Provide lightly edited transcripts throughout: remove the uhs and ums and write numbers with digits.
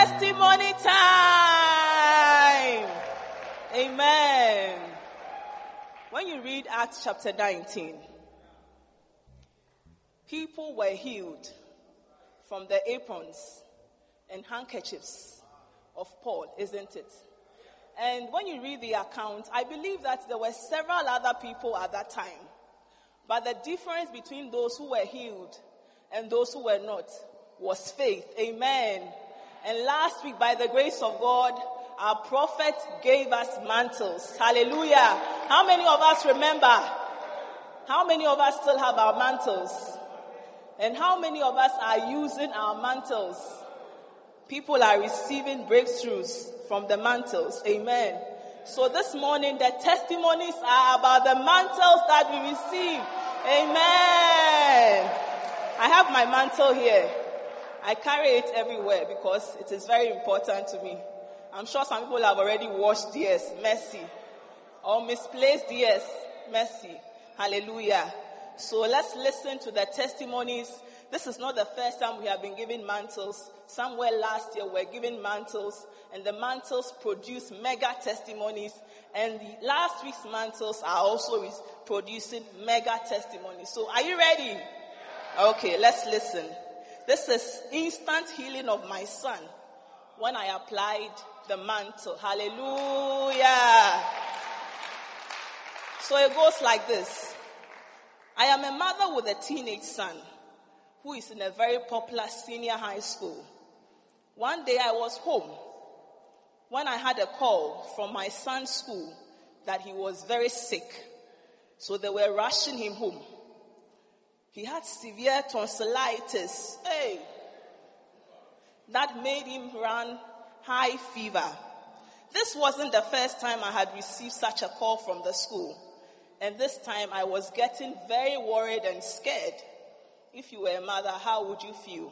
testimony time. Amen. When you read Acts chapter 19, people were healed from the aprons and handkerchiefs of Paul, isn't it? And when you read the account, I believe that there were several other people at that time. But the difference between those who were healed and those who were not was faith. Amen. And last week, by the grace of God, our prophet gave us mantles. Hallelujah. How many of us remember? How many of us still have our mantles? And how many of us are using our mantles? People are receiving breakthroughs from the mantles. Amen. So this morning, the testimonies are about the mantles that we receive. Amen. I have my mantle here. I carry it everywhere because it is very important to me. I'm sure some people have already washed theirs, mercy. Or misplaced theirs, mercy. Hallelujah. So let's listen to the testimonies. This is not the first time we have been given mantles. Somewhere last year we were given mantles, and the mantles produce mega testimonies. And the last week's mantles are also producing mega testimonies. So are you ready? Okay, let's listen. This is instant healing of my son when I applied the mantle. Hallelujah. So it goes like this. I am a mother with a teenage son who is in a very popular senior high school. One day I was home when I had a call from my son's school that he was very sick. So they were rushing him home. He had severe tonsillitis. That made him run high fever. This wasn't the first time I had received such a call from the school. And this time I was getting very worried and scared. If you were a mother, how would you feel?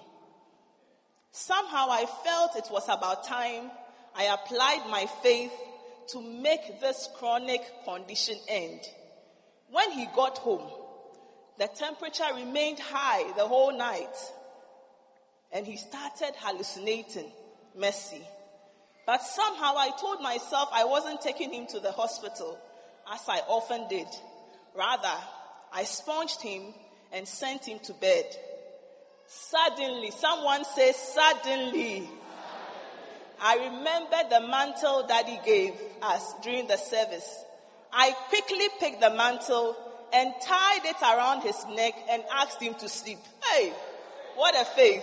Somehow I felt it was about time I applied my faith to make this chronic condition end. When he got home, the temperature remained high the whole night. And he started hallucinating. Mercy. But somehow I told myself I wasn't taking him to the hospital, as I often did. Rather, I sponged him and sent him to bed. Suddenly, someone says suddenly, I remembered the mantle that he gave us during the service. I quickly picked the mantle and tied it around his neck and asked him to sleep. Hey, what a faith.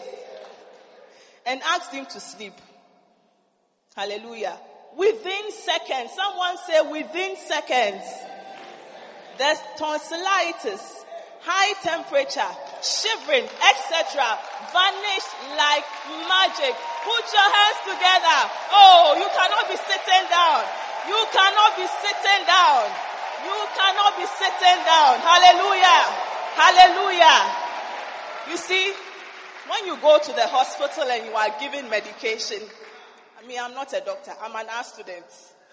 And asked him to sleep. Hallelujah. Within seconds, someone say within seconds, the tonsillitis, high temperature, shivering, etc. vanished like magic. Put your hands together. Oh, you cannot be sitting down. You cannot be sitting down. You cannot be sitting down. Hallelujah. Hallelujah. You see, when you go to the hospital and you are given medication, I'm not a doctor. I'm an art student.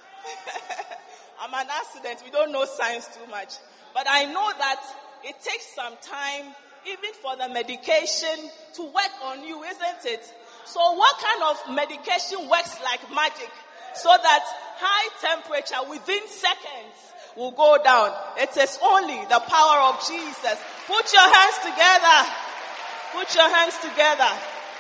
I'm an art student. We don't know science too much. But I know that it takes some time even for the medication to work on you, isn't it? So what kind of medication works like magic so that high temperature within seconds will go down? It is only the power of Jesus. Put your hands together. Put your hands together.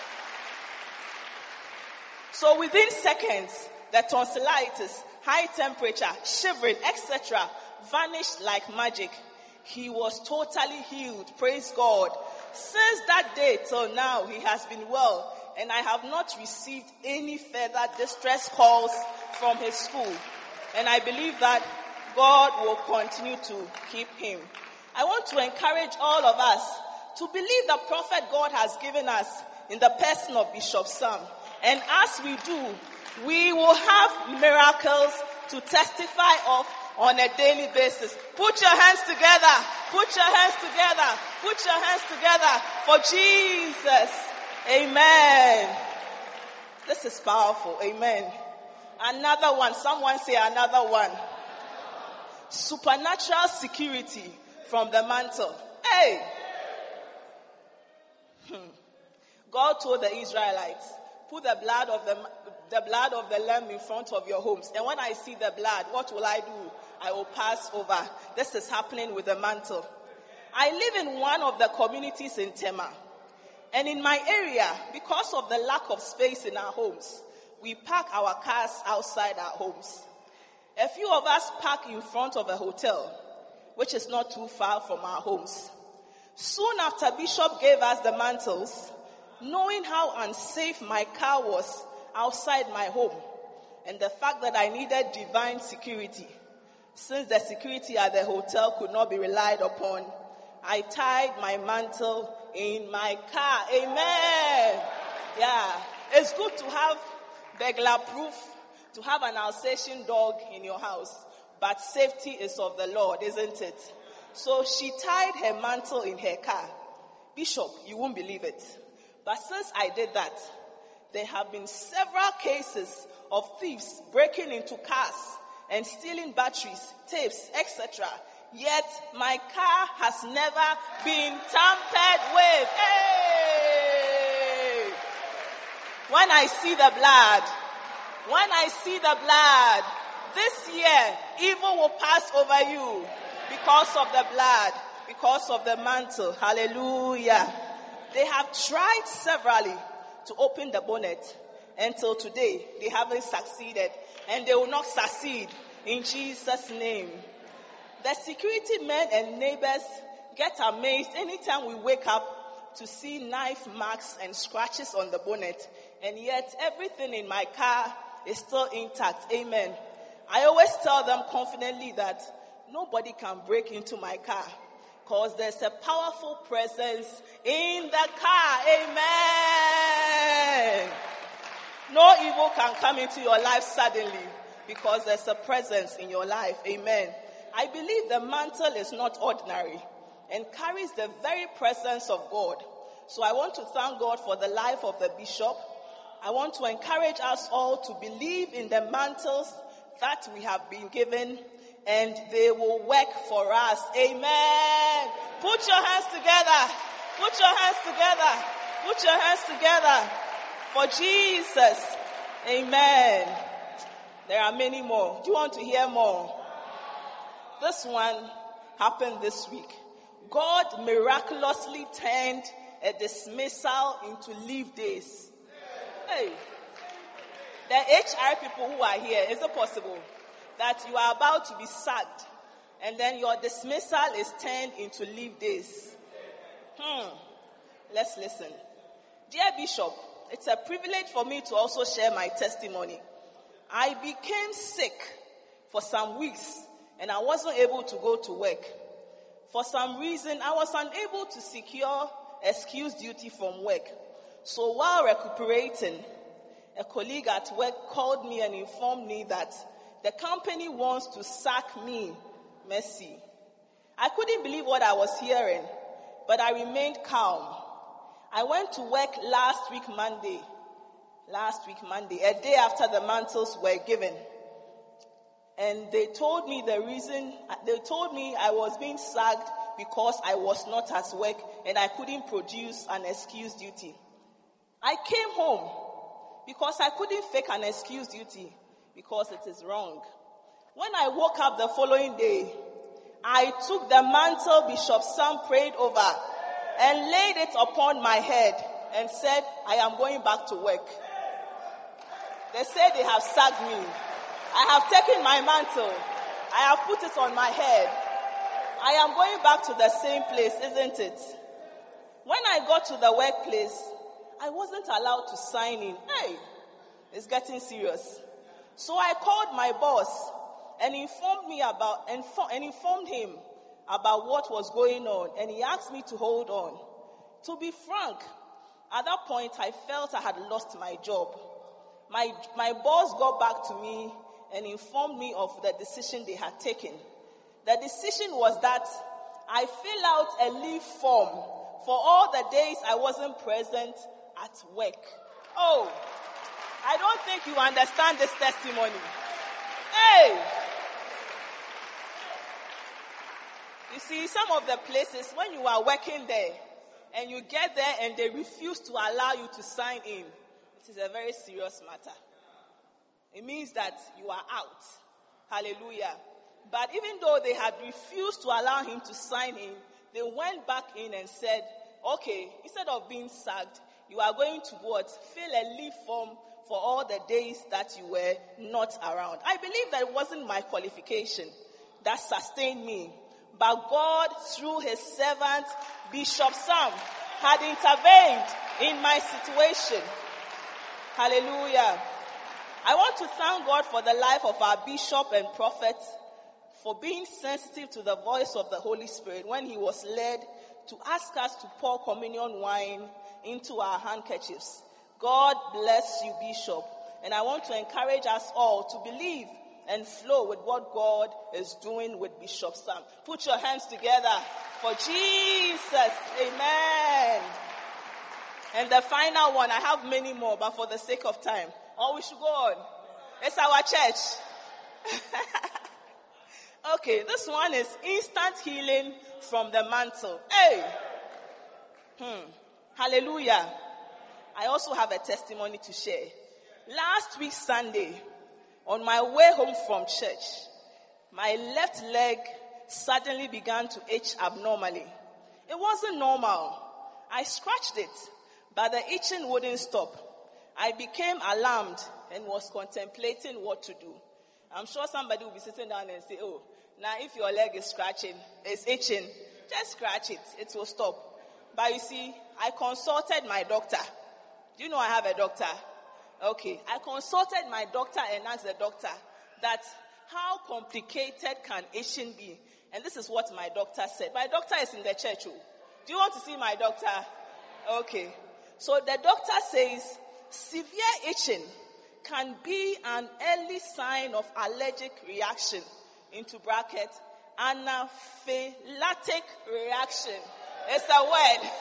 So within seconds, the tonsillitis, high temperature, shivering, etc. vanished like magic. He was totally healed. Praise God. Since that day till now, he has been well. And I have not received any further distress calls from his school. And I believe that God will continue to keep him. I want to encourage all of us to believe the prophet God has given us in the person of Bishop Sam. And as we do, we will have miracles to testify of on a daily basis. Put your hands together. Put your hands together. Put your hands together for Jesus. Amen. This is powerful. Amen. Another one. Someone say another one. Supernatural security from the mantle. Hey. God told the Israelites put the blood of the lamb in front of your homes. And when I see the blood, what will I do? I will pass over. This is happening with the mantle. I live in one of the communities in Tema. And in my area, because of the lack of space in our homes, we park our cars outside our homes. A few of us park in front of a hotel, which is not too far from our homes. Soon after Bishop gave us the mantles, knowing how unsafe my car was outside my home, and the fact that I needed divine security, since the security at the hotel could not be relied upon, I tied my mantle in my car. Amen. Yeah. It's good to have burglar proof, to have an Alsatian dog in your house, but safety is of the Lord, isn't it? So she tied her mantle in her car. Bishop, you won't believe it, but since I did that, there have been several cases of thieves breaking into cars and stealing batteries, tapes, etc. Yet my car has never been tampered with. Hey! When I see the blood, this year, evil will pass over you because of the blood, because of the mantle. Hallelujah. They have tried severally to open the bonnet. Until today, they haven't succeeded, and they will not succeed in Jesus' name. The security men and neighbors get amazed anytime we wake up to see knife marks and scratches on the bonnet, and yet everything in my car is still intact. Amen. I always tell them confidently that nobody can break into my car because there's a powerful presence in the car. Amen. No evil can come into your life suddenly because there's a presence in your life. Amen. I believe the mantle is not ordinary and carries the very presence of God. So I want to thank God for the life of the bishop. I want to encourage us all to believe in the mantles that we have been given, and they will work for us. Amen. Put your hands together. Put your hands together. Put your hands together for Jesus. Amen. There are many more. Do you want to hear more? This one happened this week. God miraculously turned a dismissal into leave days. Hey, the HR people who are here, is it possible that you are about to be sacked and then your dismissal is turned into leave days? Let's listen. Dear Bishop, it's a privilege for me to also share my testimony. I became sick for some weeks and I wasn't able to go to work. For some reason, I was unable to secure excuse duty from work. So while recuperating, a colleague at work called me and informed me that the company wants to sack me. Mercy. I couldn't believe what I was hearing, but I remained calm. I went to work last week Monday, a day after the mantles were given. And they told me I was being sacked because I was not at work and I couldn't produce an excuse duty. I came home because I couldn't fake an excuse duty because it is wrong. When I woke up the following day, I took the mantle Bishop Sam prayed over and laid it upon my head and said, I am going back to work. They said they have sacked me. I have taken my mantle. I have put it on my head. I am going back to the same place, isn't it? When I got to the workplace, I wasn't allowed to sign in. Hey, it's getting serious. So I called my boss and informed him about what was going on, and he asked me to hold on. To be frank, at that point I felt I had lost my job. My boss got back to me and informed me of the decision they had taken. The decision was that I fill out a leave form for all the days I wasn't present at work. Oh, I don't think you understand this testimony. Hey! You see, some of the places, when you are working there, and you get there and they refuse to allow you to sign in, It is a very serious matter. It means that you are out. Hallelujah. But even though they had refused to allow him to sign in, they went back in and said, okay, instead of being sacked, you are going to fill a leave form for all the days that you were not around. I believe that it wasn't my qualification that sustained me, but God, through his servant, Bishop Sam, had intervened in my situation. Hallelujah. I want to thank God for the life of our bishop and prophet, for being sensitive to the voice of the Holy Spirit when he was led to ask us to pour communion wine into our handkerchiefs. God bless you, Bishop. And I want to encourage us all to believe and flow with what God is doing with Bishop Sam. Put your hands together for Jesus. Amen. And the final one, I have many more, but for the sake of time, we should go on. It's our church. Okay, this one is instant healing from the mantle. Hey! Hallelujah. I also have a testimony to share. Last week Sunday, on my way home from church, my left leg suddenly began to itch abnormally. It wasn't normal. I scratched it, but the itching wouldn't stop. I became alarmed and was contemplating what to do. I'm sure somebody will be sitting down and say, oh, now if your leg is itching, just scratch it. It will stop. But you see, I consulted my doctor. Do you know I have a doctor? Okay. I consulted my doctor and asked the doctor that how complicated can itching be? And this is what my doctor said. My doctor is in the church. Do you want to see my doctor? Okay. So the doctor says severe itching can be an early sign of allergic reaction, into bracket, anaphylactic reaction. It's a word.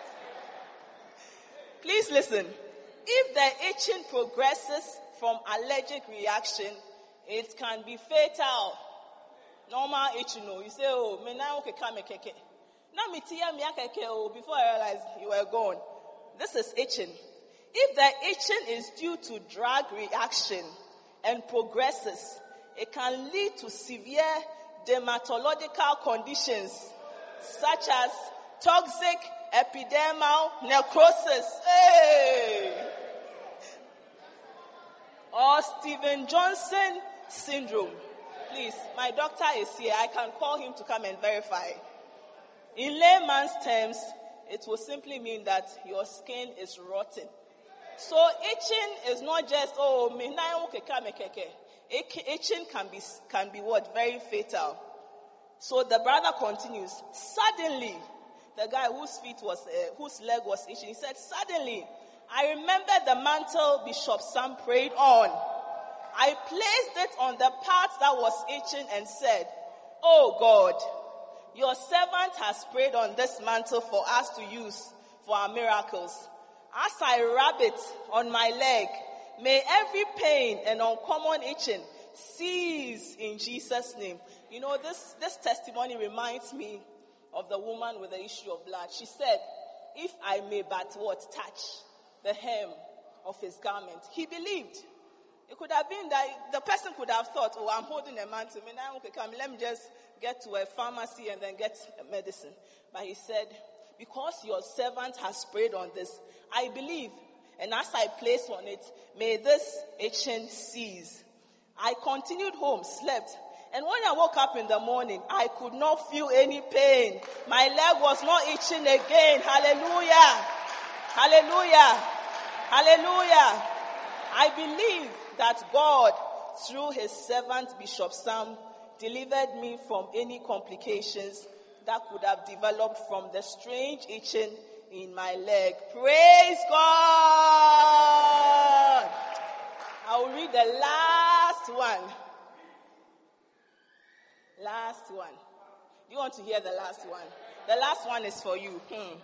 Please listen. If the itching progresses from allergic reaction, it can be fatal. Normal itching, you say, oh, me now okay, come keke. Now me tia me keke, oh, before I realized you were gone. This is itching. If the itching is due to drug reaction and progresses, it can lead to severe dermatological conditions such as toxic epidermal necrosis, or Steven-Johnson syndrome. Please, my doctor is here. I can call him to come and verify. In layman's terms, it will simply mean that your skin is rotten. So itching is not just, itching can be what? Very fatal. So the brother continues. Suddenly, the guy whose leg was itching, he said, suddenly, I remember the mantle Bishop Sam prayed on. I placed it on the part that was itching and said, oh God, your servant has prayed on this mantle for us to use for our miracles. As I rub it on my leg, may every pain and uncommon itching cease in Jesus' name. You know, this testimony reminds me of the woman with the issue of blood. She said, if I may but touch the hem of his garment. He believed. It could have been that the person could have thought, oh, I'm holding a mantle. Let me just get to a pharmacy and then get medicine. But he said, because your servant has prayed on this, I believe. And as I place on it, may this itching cease. I continued home, slept. And when I woke up in the morning, I could not feel any pain. My leg was not itching again. Hallelujah. Hallelujah. Hallelujah. I believe that God, through his servant Bishop Sam, delivered me from any complications that could have developed from the strange itching in my leg. Praise God! I will read the last one. Last one. Do you want to hear the last one? The last one is for you.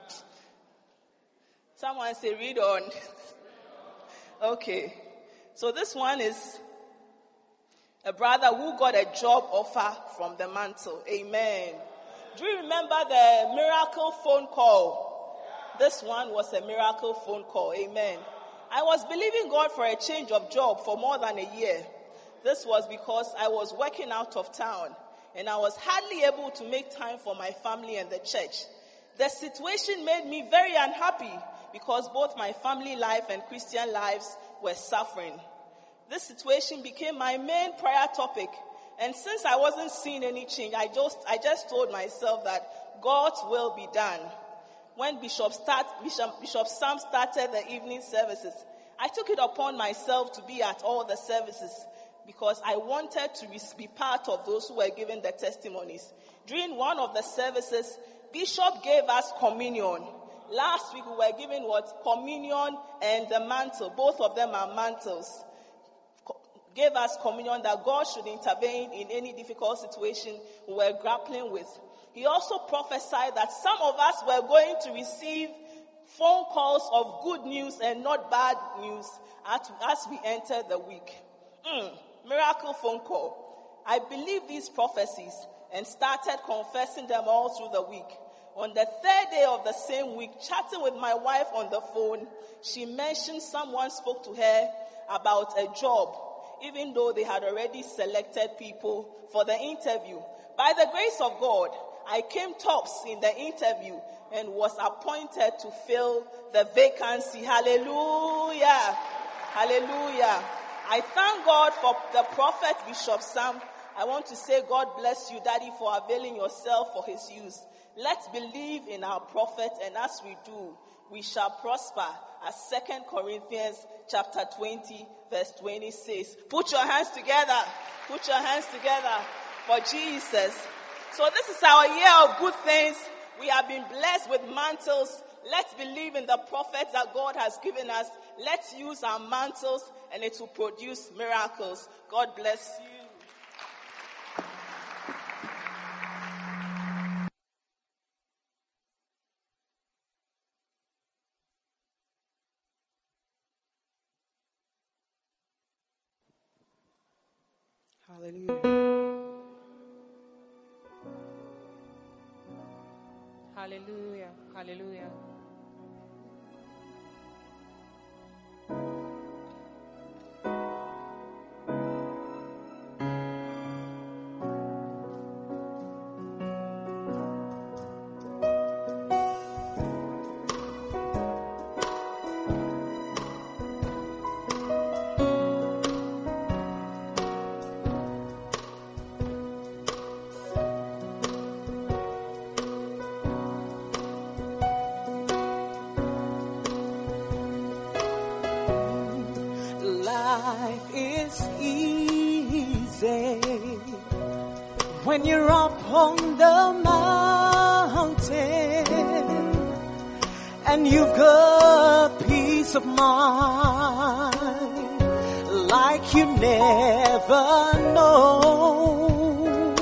Someone say, read on. Okay. So this one is a brother who got a job offer from the mantle. Amen. Do you remember the miracle phone call? This one was a miracle phone call. Amen. I was believing God for a change of job for more than a year. This was because I was working out of town and I was hardly able to make time for my family and the church. The situation made me very unhappy because both my family life and Christian lives were suffering. This situation became my main prayer topic. And since I wasn't seeing any change, I just told myself that God's will be done. When Bishop Sam started the evening services, I took it upon myself to be at all the services because I wanted to be part of those who were giving the testimonies. During one of the services, Bishop gave us communion. Last week we were given communion and the mantle. Both of them are mantles. Gave us communion that God should intervene in any difficult situation we were grappling with. He also prophesied that some of us were going to receive phone calls of good news and not bad news as we enter the week. Miracle phone call. I believed these prophecies and started confessing them all through the week. On the third day of the same week, chatting with my wife on the phone, she mentioned someone spoke to her about a job, even though they had already selected people for the interview. By the grace of God, I came tops in the interview and was appointed to fill the vacancy. Hallelujah. Hallelujah. I thank God for the prophet Bishop Sam. I want to say God bless you, Daddy, for availing yourself for his use. Let's believe in our prophet, and as we do, we shall prosper. As 2 Corinthians chapter 20, verse 20 says. Put your hands together. Put your hands together for Jesus. So this is our year of good things. We have been blessed with mantles. Let's believe in the prophets that God has given us. Let's use our mantles and it will produce miracles. God bless you. Hallelujah. Hallelujah. Hallelujah. Life is easy when you're up on the mountain and you've got peace of mind like you never know.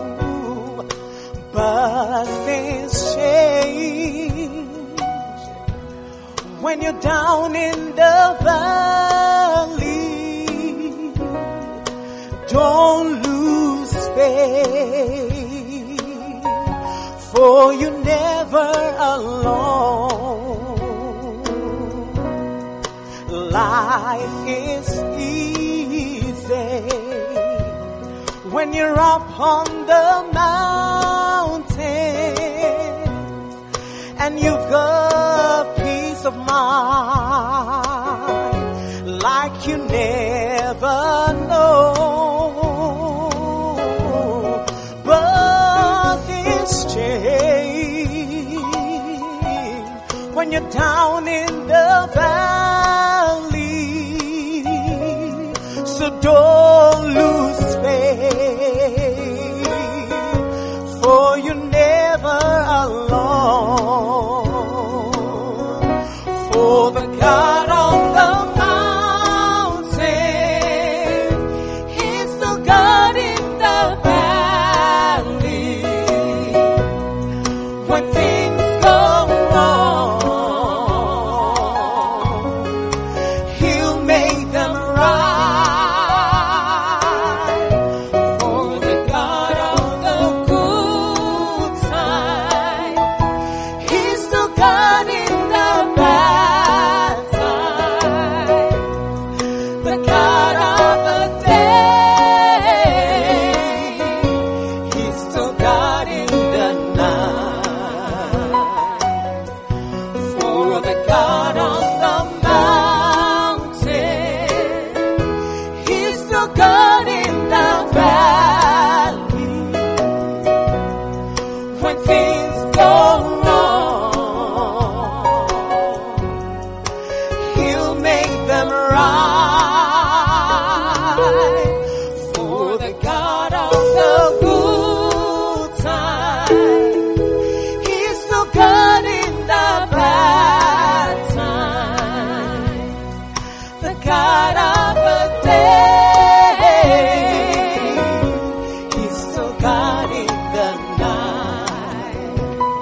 But things change when you're down in the valley. Don't lose faith, for you're never alone. Life is easy when you're up on the mountain and you've got peace of mind like you never know. But this change when you're down in the valley, so don't lose faith, for you're never alone. For the God on the mountain, He's the God in the valley. When things go wrong, He'll make them right. the God of the day. He's still God in the night. For the God on the mountain, He's still God in the valley. When things go wrong, He'll make them right. For the God of the good time, He's still God in the bad time. The God of the day, He's still God in the night.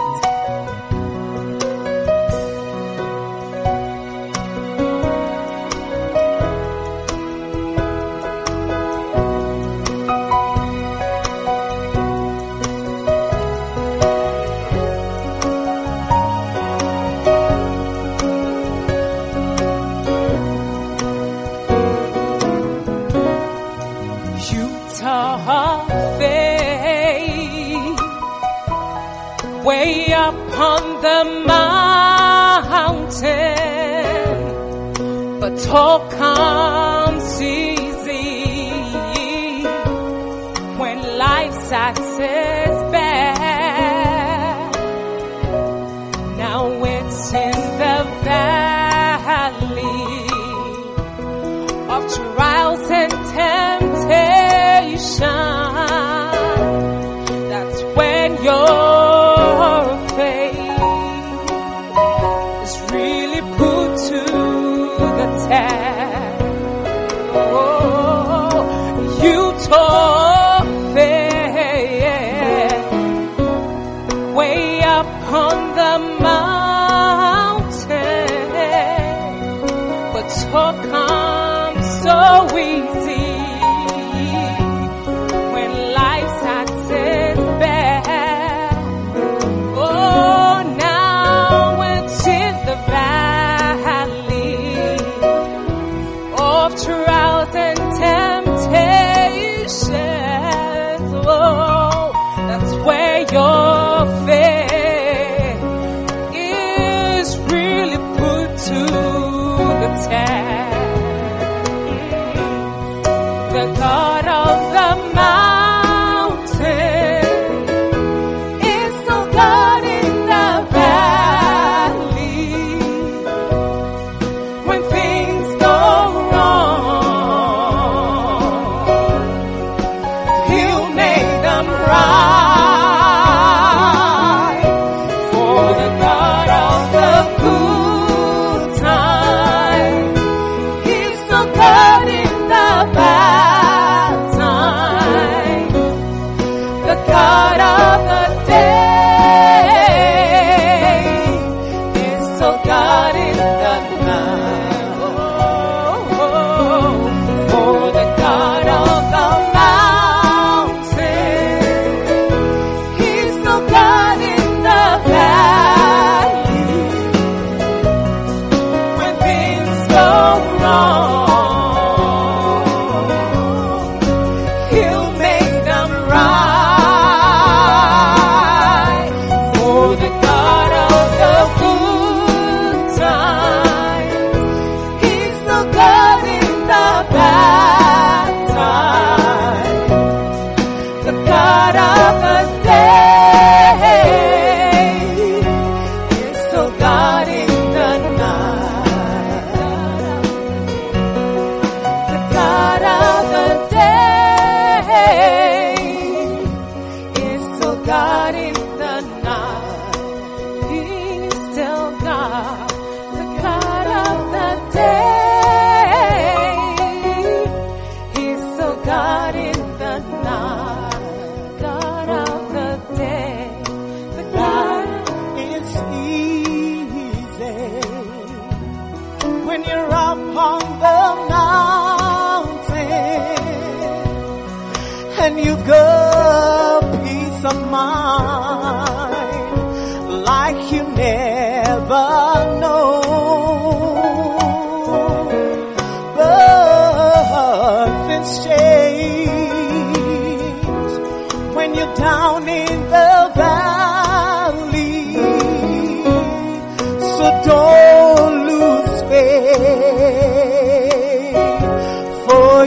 Utah faith, way up on the mountain, but talk comes easy when life's access bad. Now it's in the valley of trials and temptation. That's when your faith is really put to the test. Oh, you told faith way up on the mountain, but so comes so easy when life's access bad. Oh, now it's in the valley of trials and temptations. Oh, that's where your faith is really put to the test. The God of the mountain is still God in the valley. When things go wrong, He'll make them right. For the God of the good time, He's still God in the bad time. The God of the day is still God in the night. Oh, for the God of the mountain, He's still God in the valley. When things go wrong,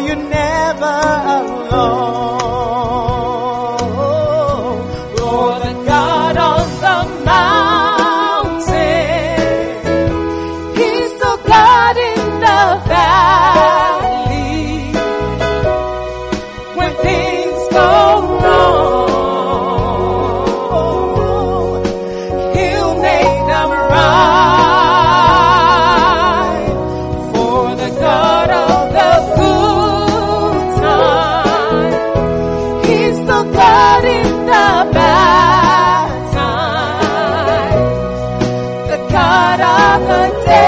you're never alone. Oh, the God on the mountain, He's the God in the valley. When things go wrong, He'll make them right. For the God of the good time, He's the God in the bad time, the God of the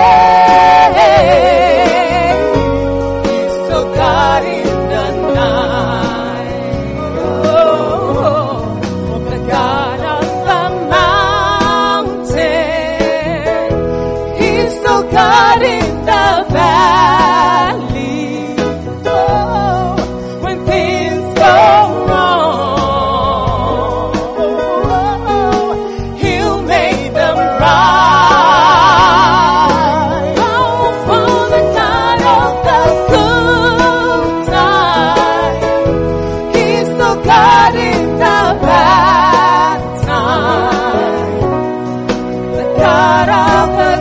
day, He's the God in the night. Oh, the God of the mountain, He's the God in the valley. Oh, when things go wrong, He'll make them right. Oh, for the God of the good time, He's the God in the bad time, the God of the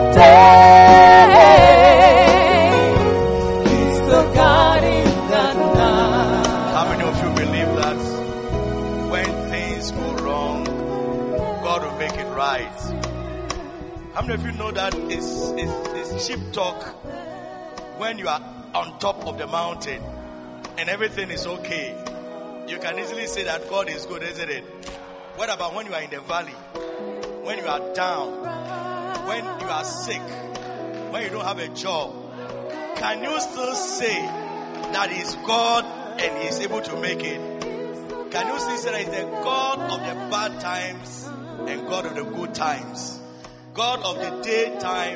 day, He's the God in the night. How many of you believe that when things go wrong, God will make it right? How many of you know that it's cheap talk when you are on top of the mountain and everything is okay? You can easily say that God is good, isn't it? What about when you are in the valley? When you are down? When you are sick? When you don't have a job? Can you still say that He's God and He's able to make it? Can you still say that He's the God of the bad times and God of the good times? God of the daytime.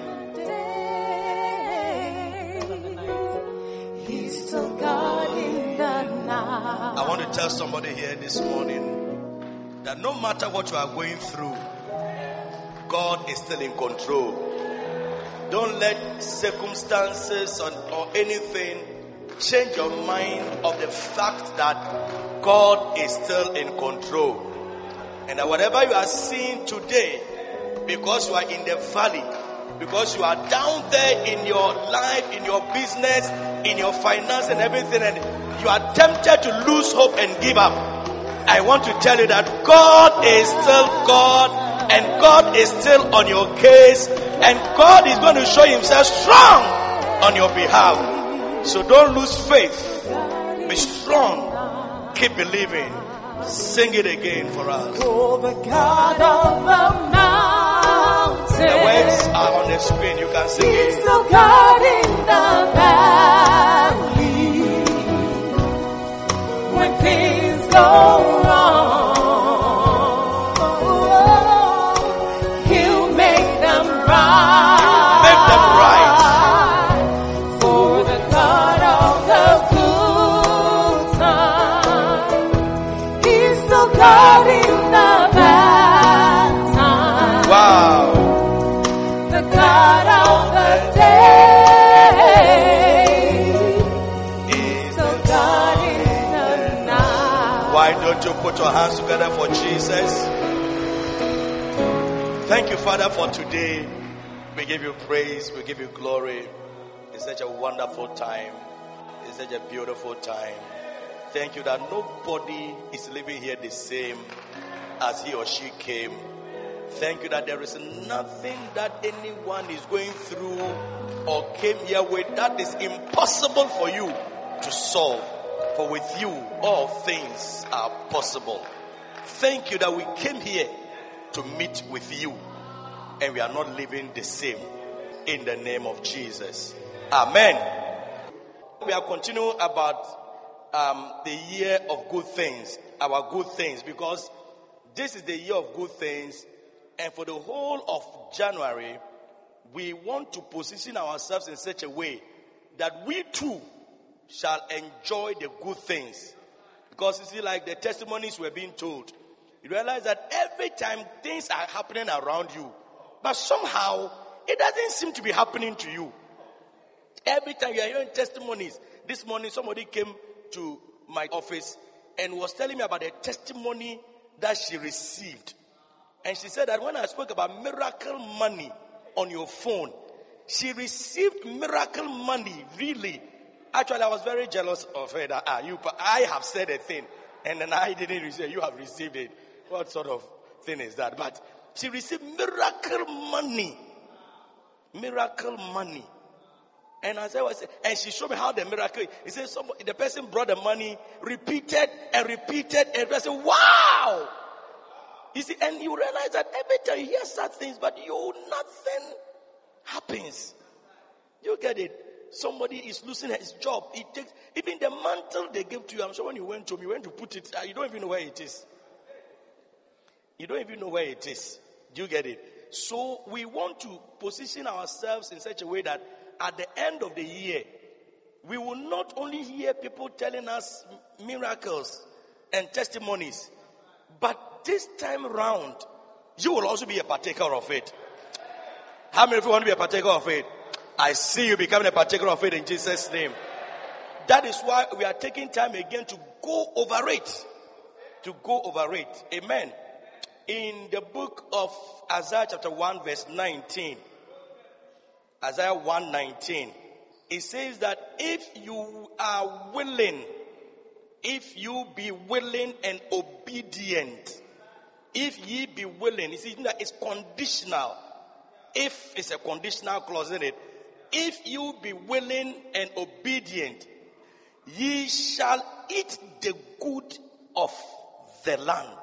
He's the God in the night. I want to tell somebody here this morning that no matter what you are going through, God is still in control. Don't let circumstances or anything change your mind of the fact that God is still in control. And that whatever you are seeing today, because you are in the valley, because you are down there in your life, in your business, in your finance and everything, and you are tempted to lose hope and give up, I want to tell you that God is still God, and God is still on your case, and God is going to show Himself strong on your behalf. So don't lose faith. Be strong. Keep believing. Sing it again for us. Oh, the God of the mountain. The words are on the screen. You can sing He's it. the God in the valley. When things go wrong, He'll make them right. Make them right. For the God of the good time, He's the God in the bad time. Wow. The God of the day, Is the God in the night. Why don't you put your hands together for Jesus? Thank you, Father, for today. We give you praise. We give you glory. It's such a wonderful time. It's such a beautiful time. Thank you that nobody is living here the same as he or she came. Thank you that there is nothing that anyone is going through or came here with that is impossible for you to solve. For with you, all things are possible. Thank you that we came here to meet with you and we are not living the same. In the name of Jesus. Amen. We are continuing about the year of good things, our good things, because this is the year of good things. And for the whole of January, we want to position ourselves in such a way that we too shall enjoy the good things. Because you see, like the testimonies were being told, you realize that every time things are happening around you, but somehow it doesn't seem to be happening to you. Every time you are hearing testimonies. This morning somebody came to my office and was telling me about a testimony that she received. And she said that when I spoke about miracle money on your phone, she received miracle money, really. Actually, I was very jealous of her that I have said a thing and then I didn't receive it. You have received it. What sort of thing is that? But she received miracle money. Miracle money. And as I was saying, and she showed me how the miracle, he said the person brought the money, repeated, and I said, wow! You see, and you realize that every time you hear such things, but nothing happens. You get it? Somebody is losing his job. It takes, even the mantle they give to you, I'm sure when you went to put it, you don't even know where it is. You don't even know where it is. Do you get it? So we want to position ourselves in such a way that at the end of the year, we will not only hear people telling us miracles and testimonies, but this time round, you will also be a partaker of it. How many of you want to be a partaker of it? I see you becoming a partaker of it in Jesus' name. That is why we are taking time again to go over it. To go over it. Amen. In the book of Isaiah chapter 1 verse 19, Isaiah 1:19, it says that if you are willing, if you be willing and obedient, if ye be willing, you see that it's conditional. If it's a conditional clause in it, if you be willing and obedient, ye shall eat the good of the land.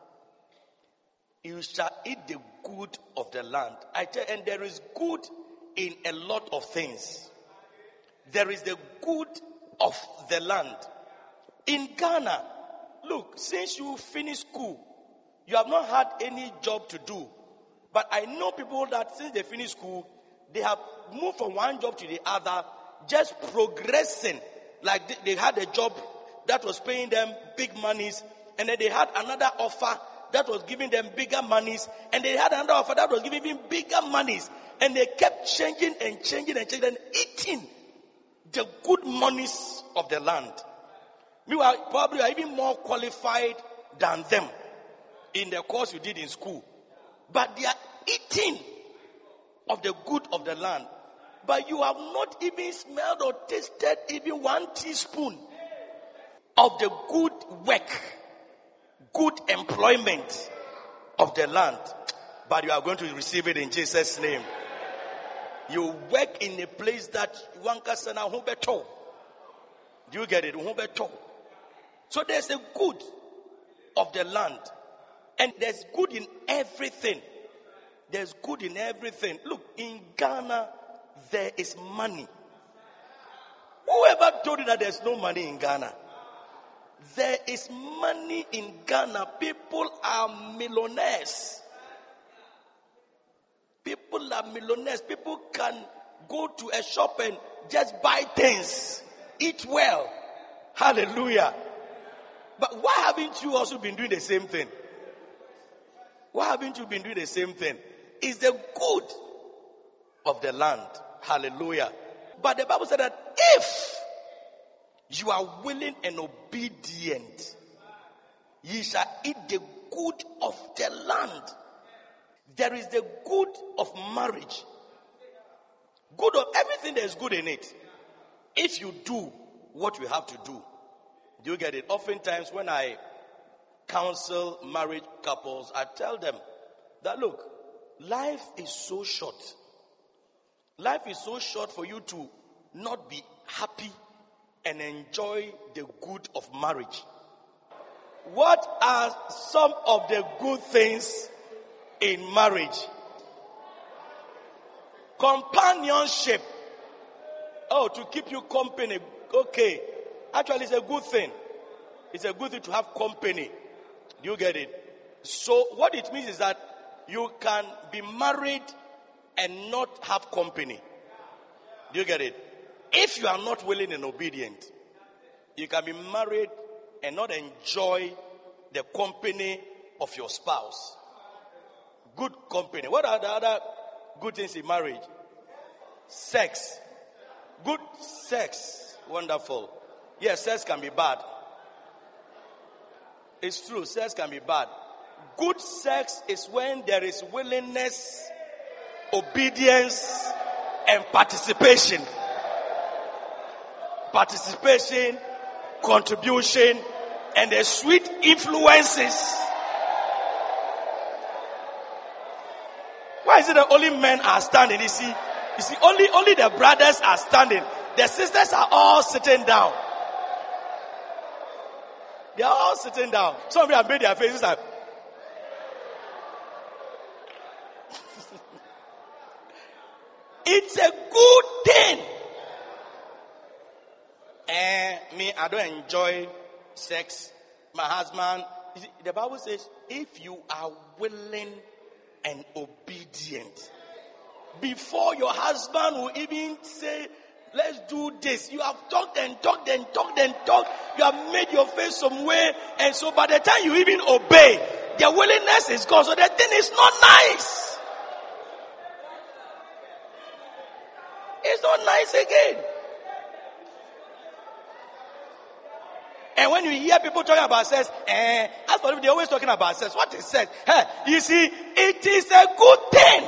You shall eat the good of the land. And there is good in a lot of things. There is the good of the land. In Ghana, look, since you finished school, you have not had any job to do. But I know people that since they finished school, they have moved from one job to the other, just progressing. Like they had a job that was paying them big monies, and then they had another offer that was giving them bigger monies, and they had another offer that was giving them bigger monies, and they kept changing and eating the good monies of the land. Meanwhile, probably are even more qualified than them in the course you did in school. But they are eating of the good of the land. But you have not even smelled or tasted even 1 teaspoon of the good work, good employment of the land. But you are going to receive it in Jesus' name. You work in a place that Wankasana Humbeto. Do you get it? Humbeto. So there's a good of the land. And there's good in everything. There's good in everything. Look, in Ghana, there is money. Whoever told you that there's no money in Ghana? There is money in Ghana. People are millionaires. People are millionaires. People can go to a shop and just buy things. Eat well. Hallelujah. But why haven't you also been doing the same thing? Why haven't you been doing the same thing? It's the good of the land. Hallelujah. But the Bible said that if you are willing and obedient, ye shall eat the good of the land. There is the good of marriage. Good of everything, there is good in it. If you do what you have to do. Do you get it? Oftentimes when I counsel married couples, I tell them that look, life is so short. Life is so short for you to not be happy and enjoy the good of marriage. What are some of the good things in marriage? Companionship. Oh, to keep you company. Okay. Actually, it's a good thing. It's a good thing to have company. Do you get it? So what it means is that you can be married and not have company. Do you get it? If you are not willing and obedient, you can be married and not enjoy the company of your spouse. Good company. What are the other good things in marriage? Sex. Good sex. Wonderful. Yes, sex can be bad. It's true, sex can be bad. Good sex is when there is willingness, obedience, and participation. Participation, contribution, and the sweet influences. Why is it that only men are standing? You see, only the brothers are standing. The sisters are all sitting down. They are all sitting down. Some of you have made their faces like. It's a good thing. Me, I don't enjoy sex. My husband, you see, the Bible says, if you are willing and obedient, before your husband will even say, let's do this, you have talked and talked and talked and talked. You have made your face some way, and so by the time you even obey, the willingness is gone. So the thing is not nice. It's not nice again. And when you hear people talking about sex, as for them, they're always talking about sex. What is sex? You see, it is a good thing.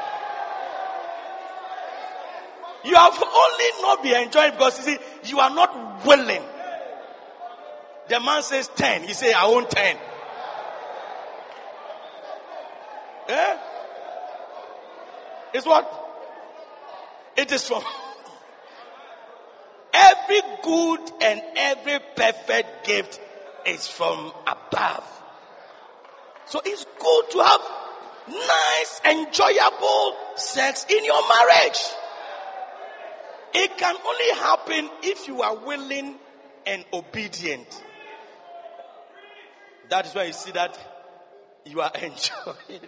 You have only not been enjoying because you see, you are not willing. The man says 10. He says, I want 10. It's what? It is from every good and every perfect gift is from above. So it's good to have nice, enjoyable sex in your marriage. It can only happen if you are willing and obedient. That is why you see that you are enjoying.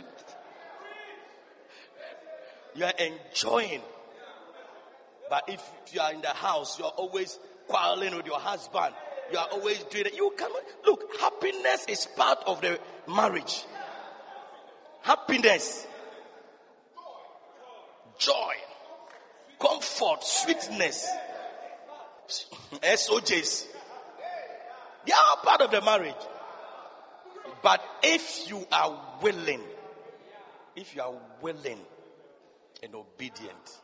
You are enjoying. But if you are in the house, you are always quarreling with your husband. You are always doing it. You cannot. Look, happiness is part of the marriage. Happiness. Joy. Comfort. Sweetness. SOJs. They are part of the marriage. But if you are willing and obedient,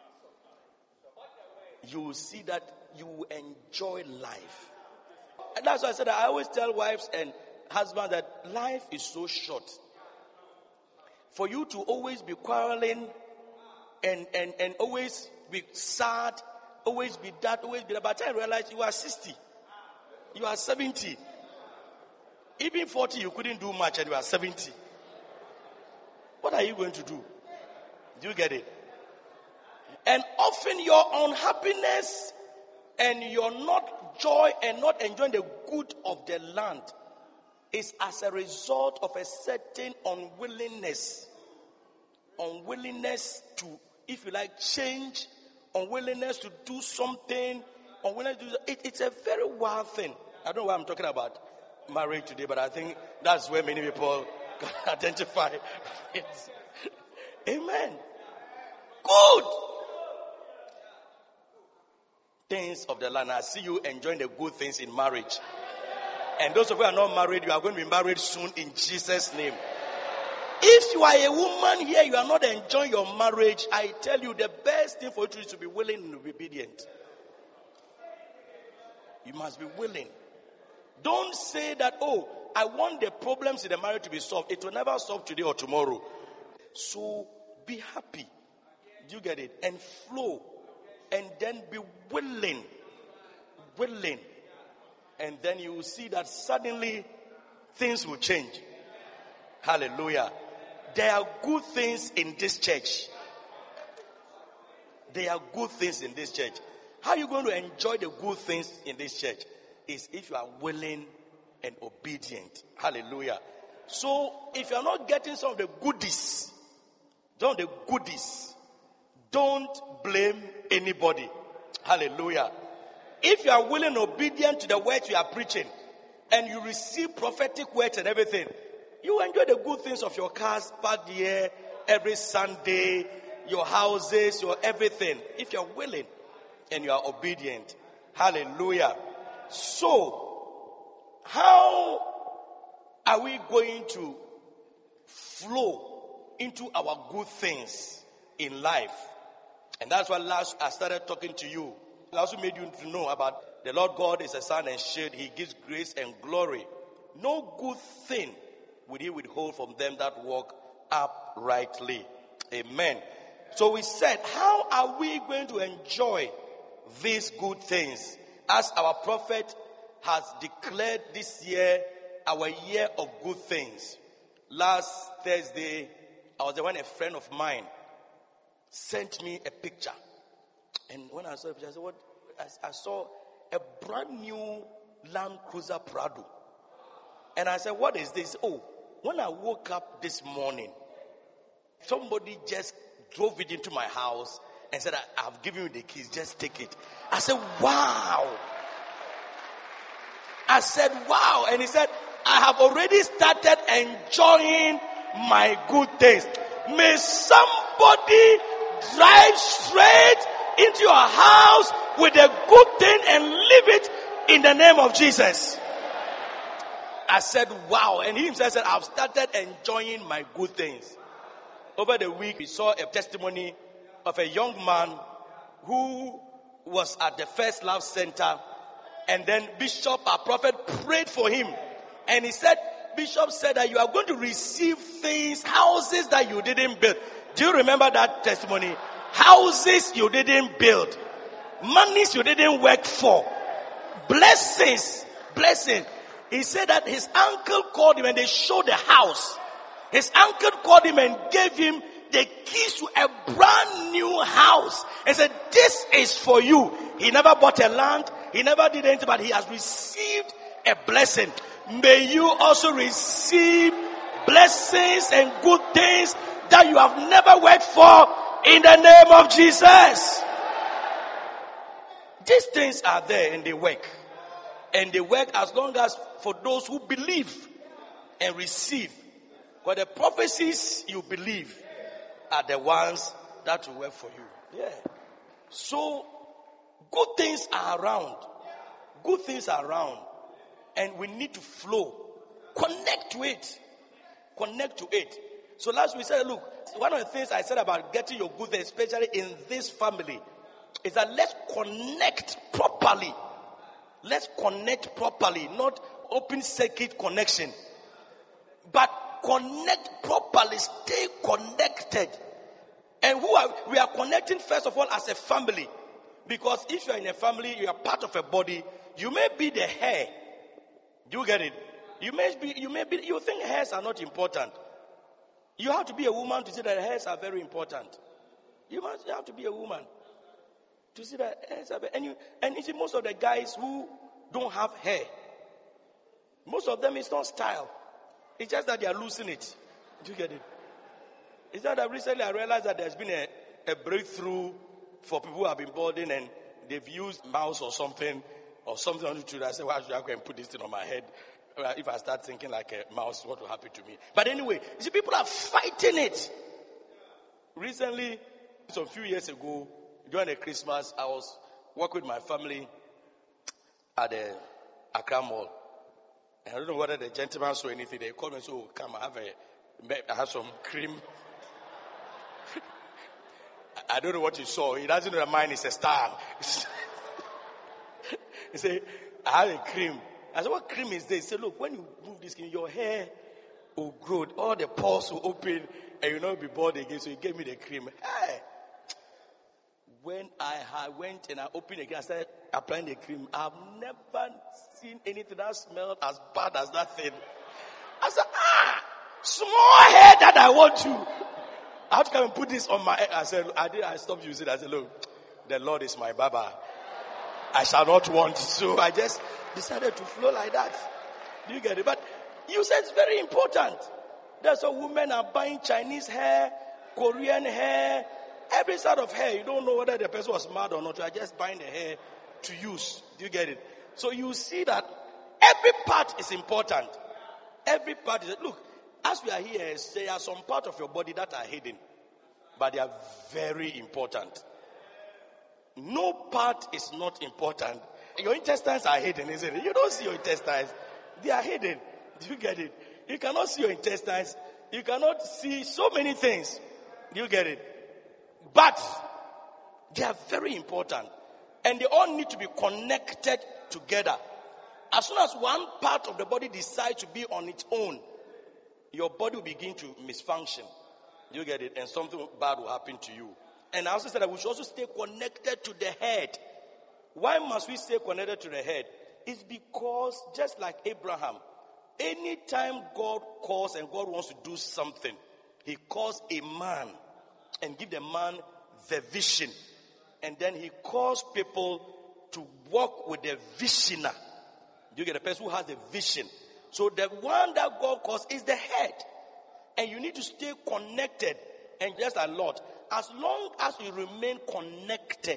you will see that you will enjoy life. And that's why I said that I always tell wives and husbands that life is so short. For you to always be quarreling and always be sad, always be that, always be that. By the time you realize you are 60, you are 70, even 40 you couldn't do much and you are 70. What are you going to do? Do you get it? And often your unhappiness and your not joy and not enjoying the good of the land is as a result of a certain unwillingness to, if you like, change, unwillingness to do something, unwillingness to do it's a very wild thing. I don't know why I'm talking about marriage today, but I think that's where many people can identify it. Amen. Good things of the land. I see you enjoying the good things in marriage. And those of you who are not married, you are going to be married soon in Jesus' name. If you are a woman here, you are not enjoying your marriage, I tell you the best thing for you to do is to be willing and obedient. You must be willing. Don't say that, oh, I want the problems in the marriage to be solved. It will never solve today or tomorrow. So be happy. Do you get it? And flow. And then be willing. Willing. And then you will see that suddenly things will change. Hallelujah. There are good things in this church. There are good things in this church. How are you going to enjoy the good things in this church? Is if you are willing and obedient. Hallelujah. So if you are not getting some of the goodies, don't blame anybody. Hallelujah. If you are willing and obedient to the words you are preaching, and you receive prophetic words and everything, you enjoy the good things of your cars parked here every Sunday, your houses, your everything. If you're willing and you are obedient. Hallelujah. So, how are we going to flow into our good things in life? And that's why last I started talking to you. I also made you to know about the Lord God is a sun and shade. He gives grace and glory. No good thing will he withhold from them that walk uprightly. Amen. So we said, how are we going to enjoy these good things? As our prophet has declared this year, our year of good things. Last Thursday, I was there when a friend of mine sent me a picture. And when I saw the picture, I said, what? I saw a brand new Land Cruiser Prado. And I said, what is this? Oh, when I woke up this morning, somebody just drove it into my house and said, I've given you the keys, just take it. I said, wow. I said, wow. And he said, I have already started enjoying my good things. May somebody drive straight into your house with a good thing and leave it in the name of Jesus. I said, wow. And he himself said, I've started enjoying my good things. Over the week, we saw a testimony of a young man who was at the First Love Center. And then Bishop, our prophet, prayed for him. And he said, Bishop said that you are going to receive things, houses that you didn't build. Do you remember that testimony? Houses you didn't build. Monies you didn't work for. Blessings. He said that his uncle called him and they showed the house. His uncle called him and gave him the keys to a brand new house. And said, this is for you. He never bought a land. He never did anything, but he has received a blessing. May you also receive blessings and good things that you have never worked for in the name of Jesus. These things are there and they work. And they work as long as for those who believe and receive. But the prophecies you believe are the ones that will work for you. Yeah. So, good things are around. Good things are around. And we need to flow. Connect to it. Connect to it. So last we said, look, one of the things I said about getting your good things, especially in this family, is that let's connect properly. Let's connect properly, not open circuit connection. But connect properly, stay connected. And we are connecting first of all as a family. Because if you are in a family, you are part of a body, you may be the hair. Do you get it? You think hairs are not important. You have to be a woman to see that hairs are very important. You have to be a woman to see that hairs are very, and you see most of the guys who don't have hair, most of them it's not style. It's just that they are losing it. Do you get it? It's not that recently I realized that there's been a breakthrough for people who have been balding and they've used mouse or something on YouTube. I say, why should I go and put this thing on my head? If I start thinking like a mouse, what will happen to me? But anyway, you see, people are fighting it. Recently, a few years ago, during the Christmas, I was working with my family at the Accra Mall. And I don't know whether the gentleman saw anything. They called me and said, oh, come, I have some cream. I don't know what you saw. He doesn't know that mine is a star. He said, I have a cream. I said, what cream is this? He said, look, when you move this cream, your hair will grow. All the pores will open and you'll not be bald again. So he gave me the cream. Hey. When I went and I opened the cream, I started applying the cream. I've never seen anything that smelled as bad as that thing. I said, small hair that I want to. I have to come and put this on my head. I said, I stopped using it. I said, look, the Lord is my Baba. I shall not want. So I just decided to flow like that. Do you get it? But you said it's very important. That's why women are buying Chinese hair, Korean hair, every sort of hair. You don't know whether the person was mad or not. You are just buying the hair to use. Do you get it? So you see that every part is important. Every part is, look, as we are here, there are some parts of your body that are hidden, but they are very important. No part is not important. Your intestines are hidden, isn't it? You don't see your intestines. They are hidden. Do you get it? You cannot see your intestines. You cannot see so many things. Do you get it? But they are very important. And they all need to be connected together. As soon as one part of the body decides to be on its own, your body will begin to misfunction. You get it? And something bad will happen to you. And I also said that we should also stay connected to the head. Why must we stay connected to the head? It's because just like Abraham, anytime God calls and God wants to do something, he calls a man and give the man the vision. And then he calls people to work with the visioner. You get a person who has a vision. So the one that God calls is the head. And you need to stay connected. And just a lot. As long as you remain connected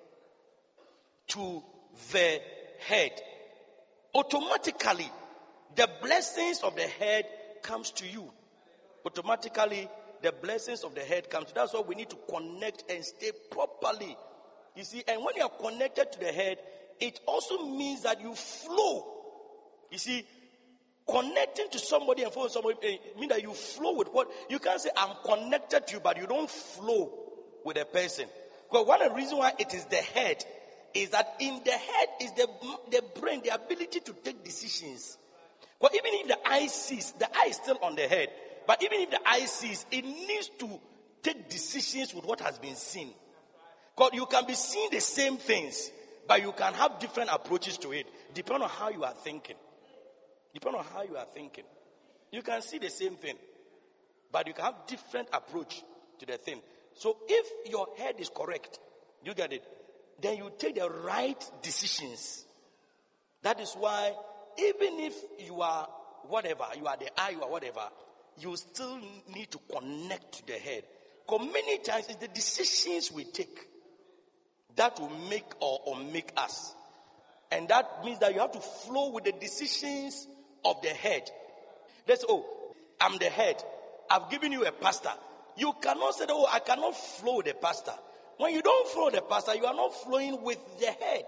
to the head, automatically the blessings of the head comes to you. Automatically the blessings of the head comes. That's why we need to connect and stay properly. You see, and when you are connected to the head, it also means that you flow. You see, connecting to somebody and following somebody means that you flow with what you can't say I'm connected to you, but you don't flow with a person. Because one of the reasons why it is the head is that in the head is the brain, the ability to take decisions. Well, even if the eye sees, the eye is still on the head. But even if the eye sees, it needs to take decisions with what has been seen. Because you can be seeing the same things, but you can have different approaches to it, depending on how you are thinking. Depending on how you are thinking. You can see the same thing, but you can have different approach to the thing. So if your head is correct, you get it, then you take the right decisions. That is why even if you are whatever, you are the eye, you are whatever, you still need to connect to the head. Because many times it's the decisions we take that will make or make us. And that means that you have to flow with the decisions of the head. Let's say, I'm the head. I've given you a pastor. You cannot say, I cannot flow with the pastor. When you don't flow with the pastor, you are not flowing with the head.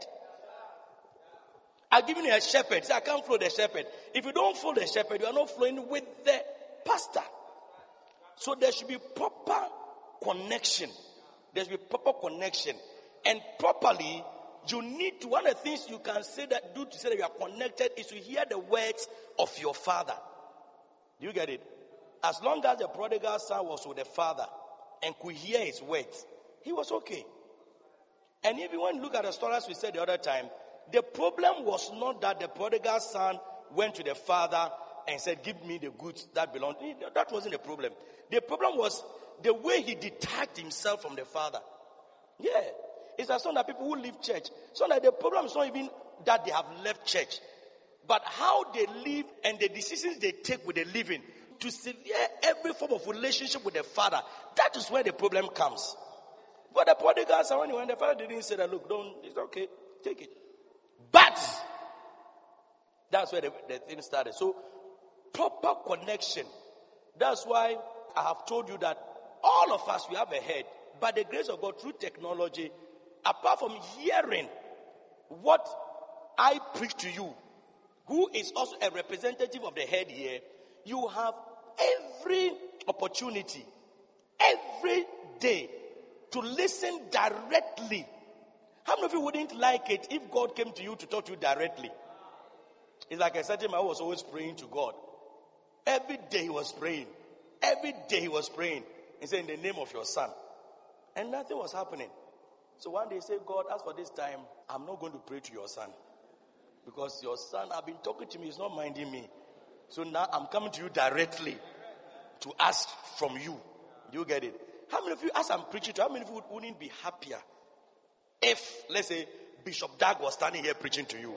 I've given you a shepherd. Say, I can't flow the shepherd. If you don't flow the shepherd, you are not flowing with the pastor. So there should be proper connection. There should be proper connection. And properly, you need to, one of the things you can say that do to say that you are connected is to hear the words of your father. Do you get it? As long as the prodigal son was with the father and could hear his words, he was okay. And if you want to look at the stories we said the other time, the problem was not that the prodigal son went to the father and said, give me the goods that belong to me. That wasn't the problem. The problem was the way he detached himself from the father. Yeah. It's as some that people who leave church. So that the problem is not even that they have left church, but how they live and the decisions they take with the living to sever every form of relationship with the father. That is where the problem comes. But the prodigal son, when the father didn't say that, look, it's okay, take it. But that's where the thing started. So proper connection. That's why I have told you that all of us, we have a head. By the grace of God, through technology, apart from hearing what I preach to you, who is also a representative of the head here, you have every opportunity, every day, to listen directly. How many of you wouldn't like it if God came to you to talk to you directly? It's like a certain man who was always praying to God. Every day he was praying. Every day he was praying. He said, in the name of your son. And nothing was happening. So one day he said, God, as for this time, I'm not going to pray to your son. Because your son, I've been talking to me, he's not minding me. So now I'm coming to you directly to ask from you. Do you get it? How many of you, as I'm preaching to you, how many of you wouldn't be happier if, let's say, Bishop Dag was standing here preaching to you?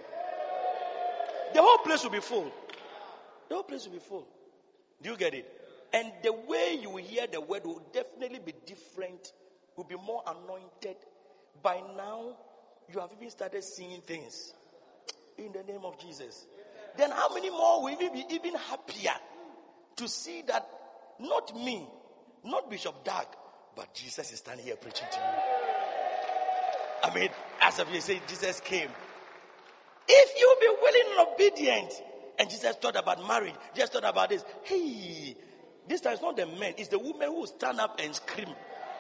The whole place will be full. The whole place will be full. Do you get it? And the way you hear the word will definitely be different, will be more anointed. By now, you have even started seeing things. In the name of Jesus. Then how many more will we be even happier to see that not me, not Bishop Dag, but Jesus is standing here preaching to you. I mean, as if you say Jesus came. If you be willing and obedient, and Jesus thought about marriage, Jesus thought about this. Hey, this time it's not the men, it's the women who stand up and scream.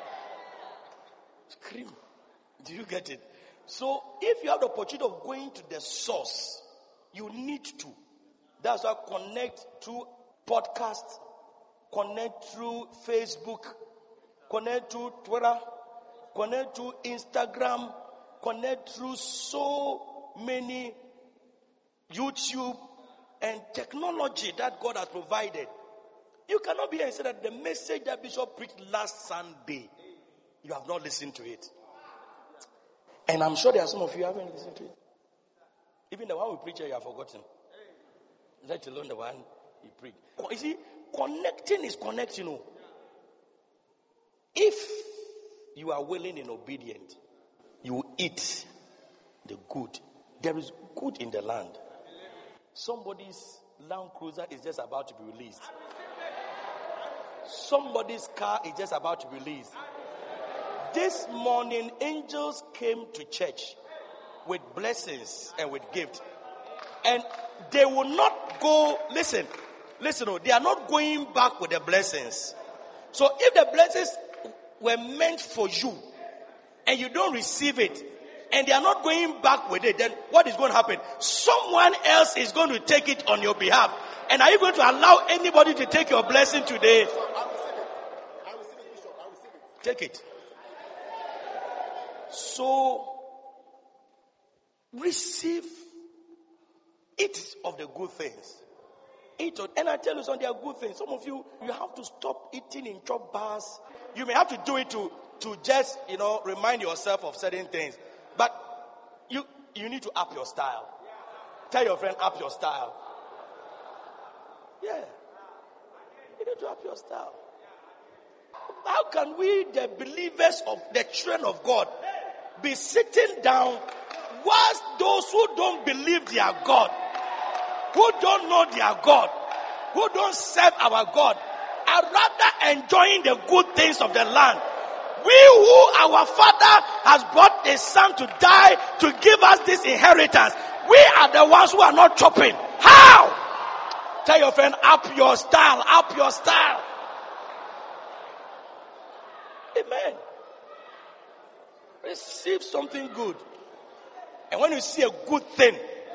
Scream. Do you get it? So if you have the opportunity of going to the source, you need to. That's why connect through podcasts, connect through Facebook, connect through Twitter, connect through Instagram, connect through so many YouTube and technology that God has provided. You cannot be here and say that the message that Bishop preached last Sunday, you have not listened to it. And I'm sure there are some of you who haven't listened to it. Even the one we preach here, you have forgotten. Let alone the one he preached. You see, connecting is connecting. If you are willing and obedient, you will eat the good. There is good in the land. Somebody's Land Cruiser is just about to be released. Somebody's car is just about to be released. This morning, angels came to church with blessings and with gifts. And they will not go, listen, they are not going back with the blessings. So if the blessings were meant for you and you don't receive it, and they are not going back with it, then what is going to happen? Someone else is going to take it on your behalf. And are you going to allow anybody to take your blessing today? I will see it, Bishop. I will see it. Take it. So, receive it of the good things. Eat of, and I tell you, some there are good things. Some of you have to stop eating in chop bars. You may have to do it to just, remind yourself of certain things. But you need to up your style. Tell your friend, up your style. Yeah. You need to up your style. How can we, the believers of the children of God, be sitting down whilst those who don't believe their God, who don't know their God, who don't serve our God, are rather enjoying the good things of the land? We who our Father has brought a son to die to give us this inheritance, we are the ones who are not chopping. How? Tell your friend, up your style, up your style. Amen. Receive something good. And when you see a good thing,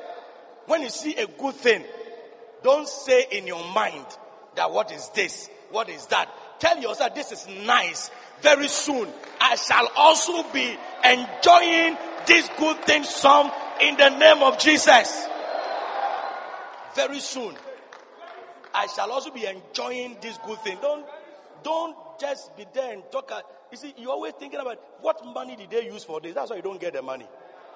don't say in your mind that what is this? What is that? Tell yourself this is nice. Very soon, I shall also be enjoying this good thing some in the name of Jesus. Very soon, I shall also be enjoying this good thing. Don't just be there and talk. You see, you're always thinking about what money did they use for this. That's why you don't get the money.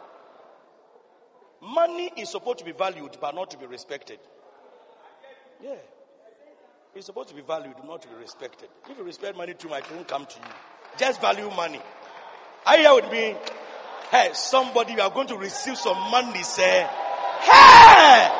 Money is supposed to be valued, but not to be respected. Yeah. It's supposed to be valued, not to be respected. If you respect money too much, it won't come to you. Just value money. Are you here with me? Hey, somebody, you are going to receive some money, say, hey!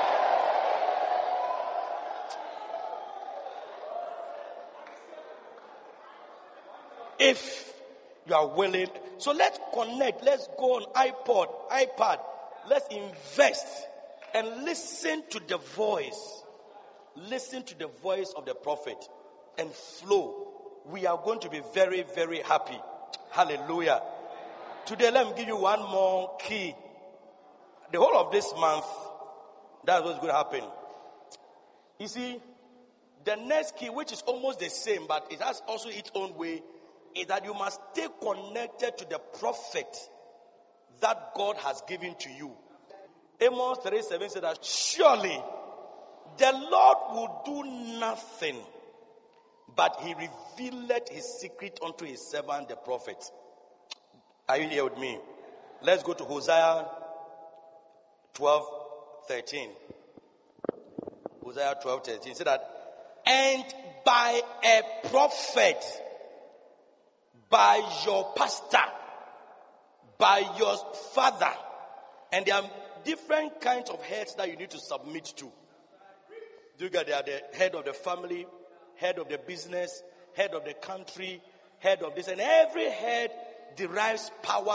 If you are willing, so let's connect, let's go on iPad, let's invest and listen to the voice. Listen to the voice of the prophet and flow. We are going to be very, very happy. Hallelujah. Today, let me give you one more key. The whole of this month, that's what's going to happen. You see, the next key, which is almost the same, but it has also its own way, is that you must stay connected to the prophet that God has given to you. Amos 3:7 said that surely the Lord will do nothing, but he revealed his secret unto his servant the prophet. Are you here with me? Let's go to Hosea 12:13. Hosea 12:13 said that, and by a prophet, by your pastor, by your father, and there are different kinds of heads that you need to submit to. You got the head of the family, head of the business, head of the country, head of this, and every head derives power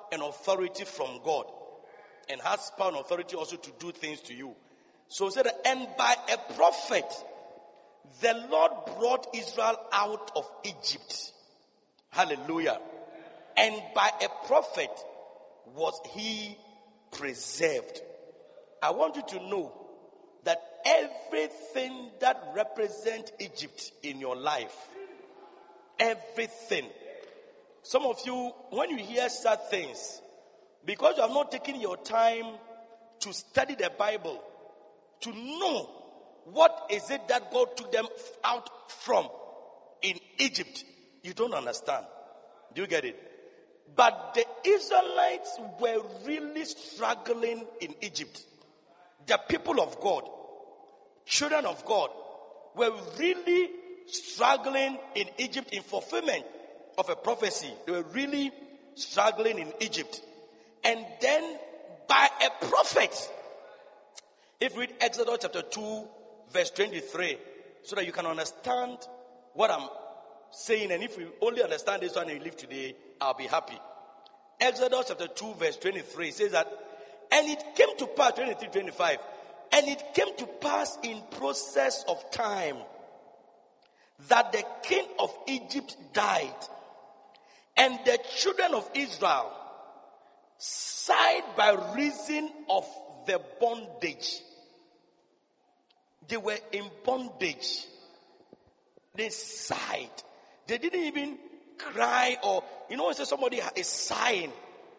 an authority from God and has power and authority also to do things to you. So it said, and by a prophet, the Lord brought Israel out of Egypt. Hallelujah. And by a prophet was he preserved. I want you to know that everything that represents Egypt in your life, everything. Some of you, when you hear such things, because you have not taken your time to study the Bible, to know what is it that God took them out from in Egypt, you don't understand. Do you get it? But the Israelites were really struggling in Egypt. The people of God, children of God, were really struggling in Egypt in fulfillment of a prophecy. They were really struggling in Egypt. And then by a prophet, if you read Exodus chapter 2, verse 23, so that you can understand what I'm saying, and if you only understand this one and you live today, I'll be happy. Exodus chapter 2, verse 23 says that, and it came to pass, 23, 25, and it came to pass in process of time that the king of Egypt died, and the children of Israel sighed by reason of the bondage. They were in bondage. They sighed. They didn't even cry, or, you know, when somebody is sighing.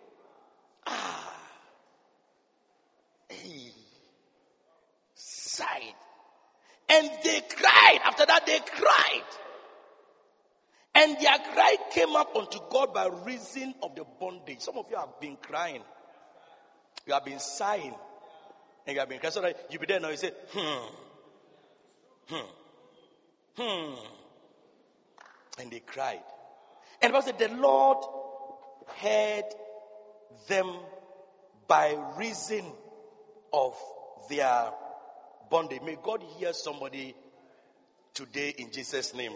Sighed. And they cried. After that, they cried. And their cry came up unto God by reason of the bondage. Some of you have been crying. You have been sighing. And you have been crying. So that you be there now, you say, And they cried. And the Bible said, the Lord heard them by reason of their bondage. May God hear somebody today in Jesus' name.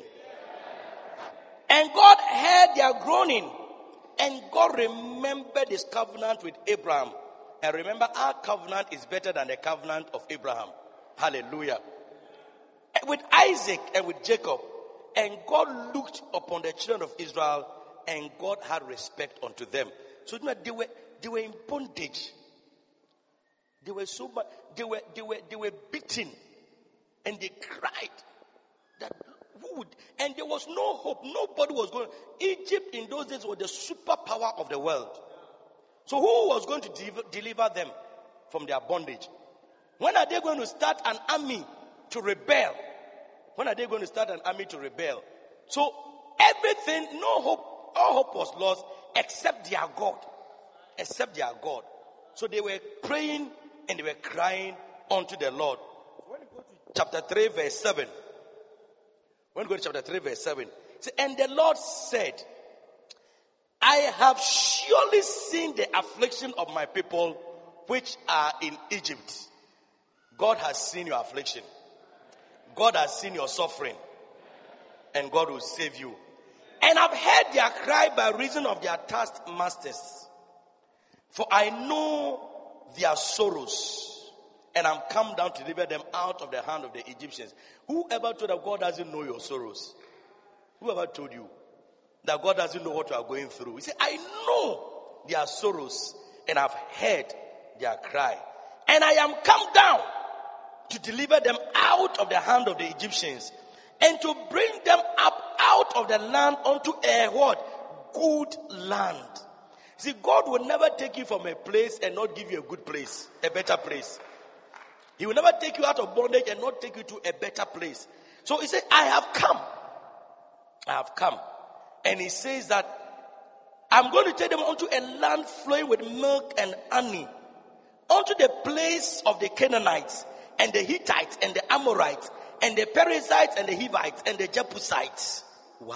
And God heard their groaning. And God remembered his covenant with Abraham. And remember, our covenant is better than the covenant of Abraham. Hallelujah. With Isaac and with Jacob. And God looked upon the children of Israel, and God had respect unto them. So they were in bondage. They were so much, they were beaten, and they cried that who would, and there was no hope. Nobody was going. Egypt in those days was the superpower of the world. So who was going to deliver them from their bondage? When are they going to start an army to rebel? When are they going to start an army to rebel? So everything, no hope, all hope was lost except their God. Except their God. So they were praying and they were crying unto the Lord. When you go to chapter 3 verse 7. When you go to chapter 3 verse 7. And the Lord said, I have surely seen the affliction of my people which are in Egypt. God has seen your affliction. God has seen your suffering. And God will save you. And I've heard their cry by reason of their taskmasters. For I know their sorrows. And I'm come down to deliver them out of the hand of the Egyptians. Whoever told that God doesn't know your sorrows? Whoever told you that God doesn't know what you are going through? He said, I know their sorrows. And I've heard their cry. And I am come down to deliver them out of the hand of the Egyptians, and to bring them up out of the land unto a what? Good land. See, God will never take you from a place and not give you a good place, a better place. He will never take you out of bondage and not take you to a better place. So he said, I have come. I have come. And he says that I'm going to take them unto a land flowing with milk and honey, unto the place of the Canaanites, and the Hittites, and the Amorites, and the Perizzites, and the Hivites, and the Jebusites. Wow.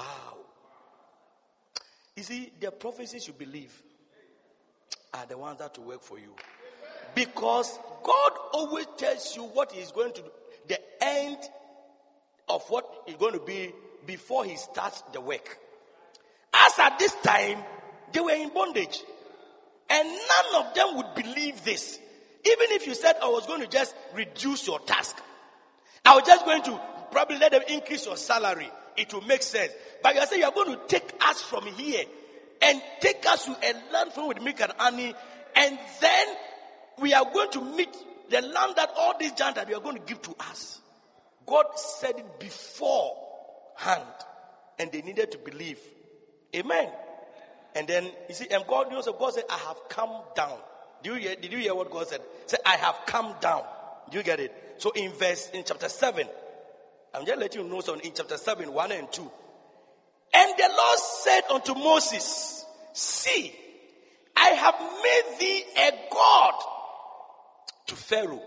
You see, the prophecies you believe are the ones that will work for you. Because God always tells you what He is going to do, the end of what is going to be before He starts the work. As at this time, they were in bondage. And none of them would believe this. Even if you said I was going to just reduce your task, I was just going to probably let them increase your salary, it will make sense. But you are saying you are going to take us from here and take us to a land filled with milk and honey, and then we are going to meet the land that all these giants that you are going to give to us. God said it beforehand, and they needed to believe. Amen. And then you see, and God said, I have come down. Did you hear what God said? Say, I have come down. Do you get it? So in chapter 7, I'm just letting you know something. In chapter 7, 1 and 2. And the Lord said unto Moses, see, I have made thee a God to Pharaoh,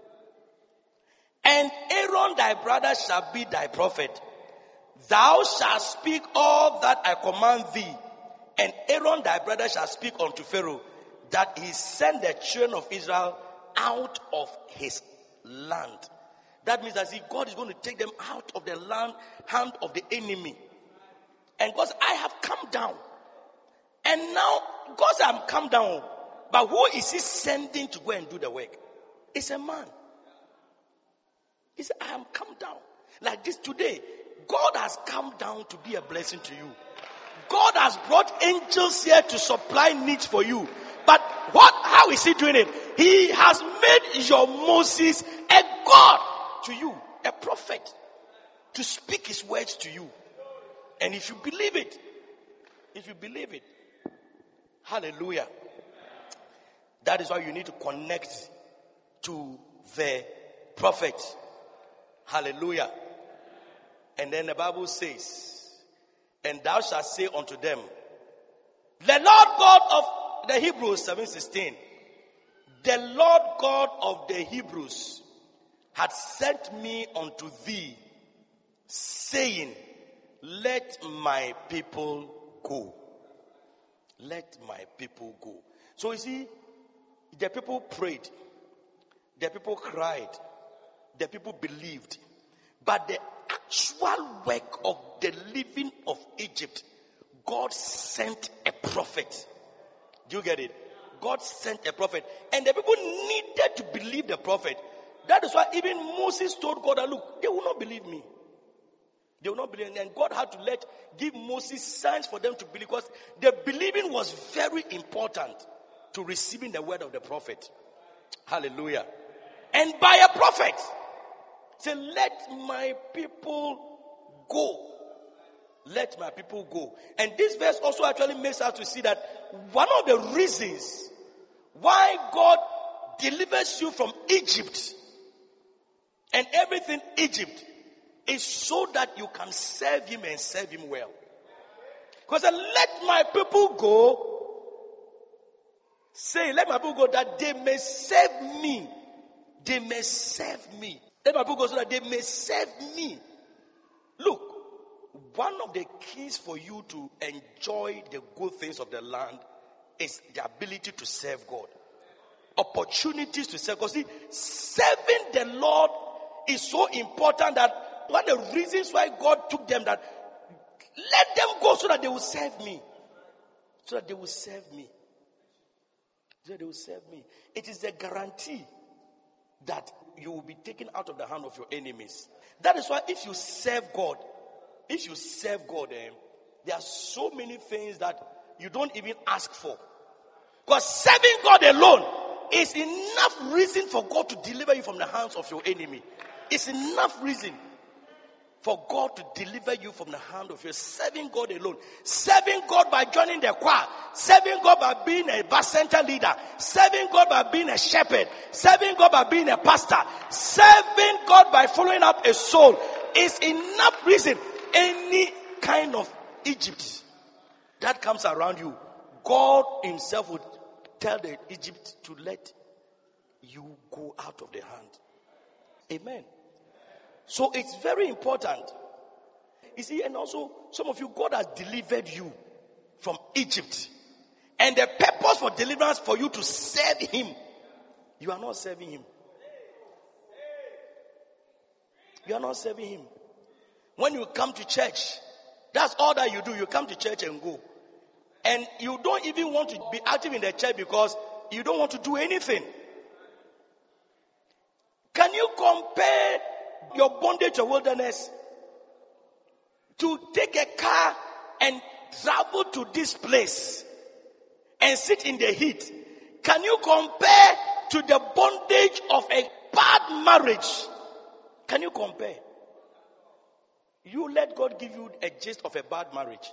and Aaron thy brother shall be thy prophet. Thou shalt speak all that I command thee, and Aaron thy brother shall speak unto Pharaoh, that he send the children of Israel out of his land. That means that God is going to take them out of the hand of the enemy. And God said, I have come down. And now, God said, I'm come down. But who is he sending to go and do the work? It's a man. He said, I am come down. Like this today, God has come down to be a blessing to you. God has brought angels here to supply needs for you. But how is he doing it? He has made your Moses a God to you, a prophet, to speak his words to you. And if you believe it, hallelujah. That is why you need to connect to the prophet. Hallelujah. And then the Bible says, and thou shalt say unto them, the Lord God of the Hebrews, 7:16, the Lord God of the Hebrews had sent me unto thee, saying, let my people go. Let my people go. So you see, the people prayed, the people cried, the people believed. But the actual work of the living of Egypt, God sent a prophet. Do you get it? God sent a prophet. And the people needed to believe the prophet. That is why even Moses told God, look, they will not believe me. They will not believe. And God had to give Moses signs for them to believe, because the believing was very important to receiving the word of the prophet. Hallelujah. And by a prophet, say, let my people go. Let my people go. And this verse also actually makes us to see that one of the reasons why God delivers you from Egypt and everything Egypt is so that you can serve him and serve him well. Because let my people go. Say, let my people go that they may serve me. They may serve me. Let my people go so that they may serve me. Look, one of the keys for you to enjoy the good things of the land is the ability to serve God. Opportunities to serve God. See, serving the Lord is so important that one of the reasons why God took them, that let them go so that they will serve me. So that they will serve me. So that they will serve me. It is a guarantee that you will be taken out of the hand of your enemies. That is why if you serve God, there are so many things that you don't even ask for. Because serving God alone is enough reason for God to deliver you from the hands of your enemy. It's enough reason for God to deliver you from the hand of your serving God alone. Serving God by joining the choir. Serving God by being a bus center leader. Serving God by being a shepherd. Serving God by being a pastor. Serving God by following up a soul is enough reason. Any kind of Egypt that comes around you, God himself would tell the Egypt to let you go out of the hand. Amen. So it's very important. You see, and also some of you, God has delivered you from Egypt. And the purpose for deliverance for you to serve him. You are not serving him. You are not serving him. When you come to church, that's all that you do. You come to church and go. And you don't even want to be active in the church because you don't want to do anything. Can you compare your bondage or wilderness to take a car and travel to this place and sit in the heat? Can you compare to the bondage of a bad marriage? Can you compare? You let God give you a gist of a bad marriage.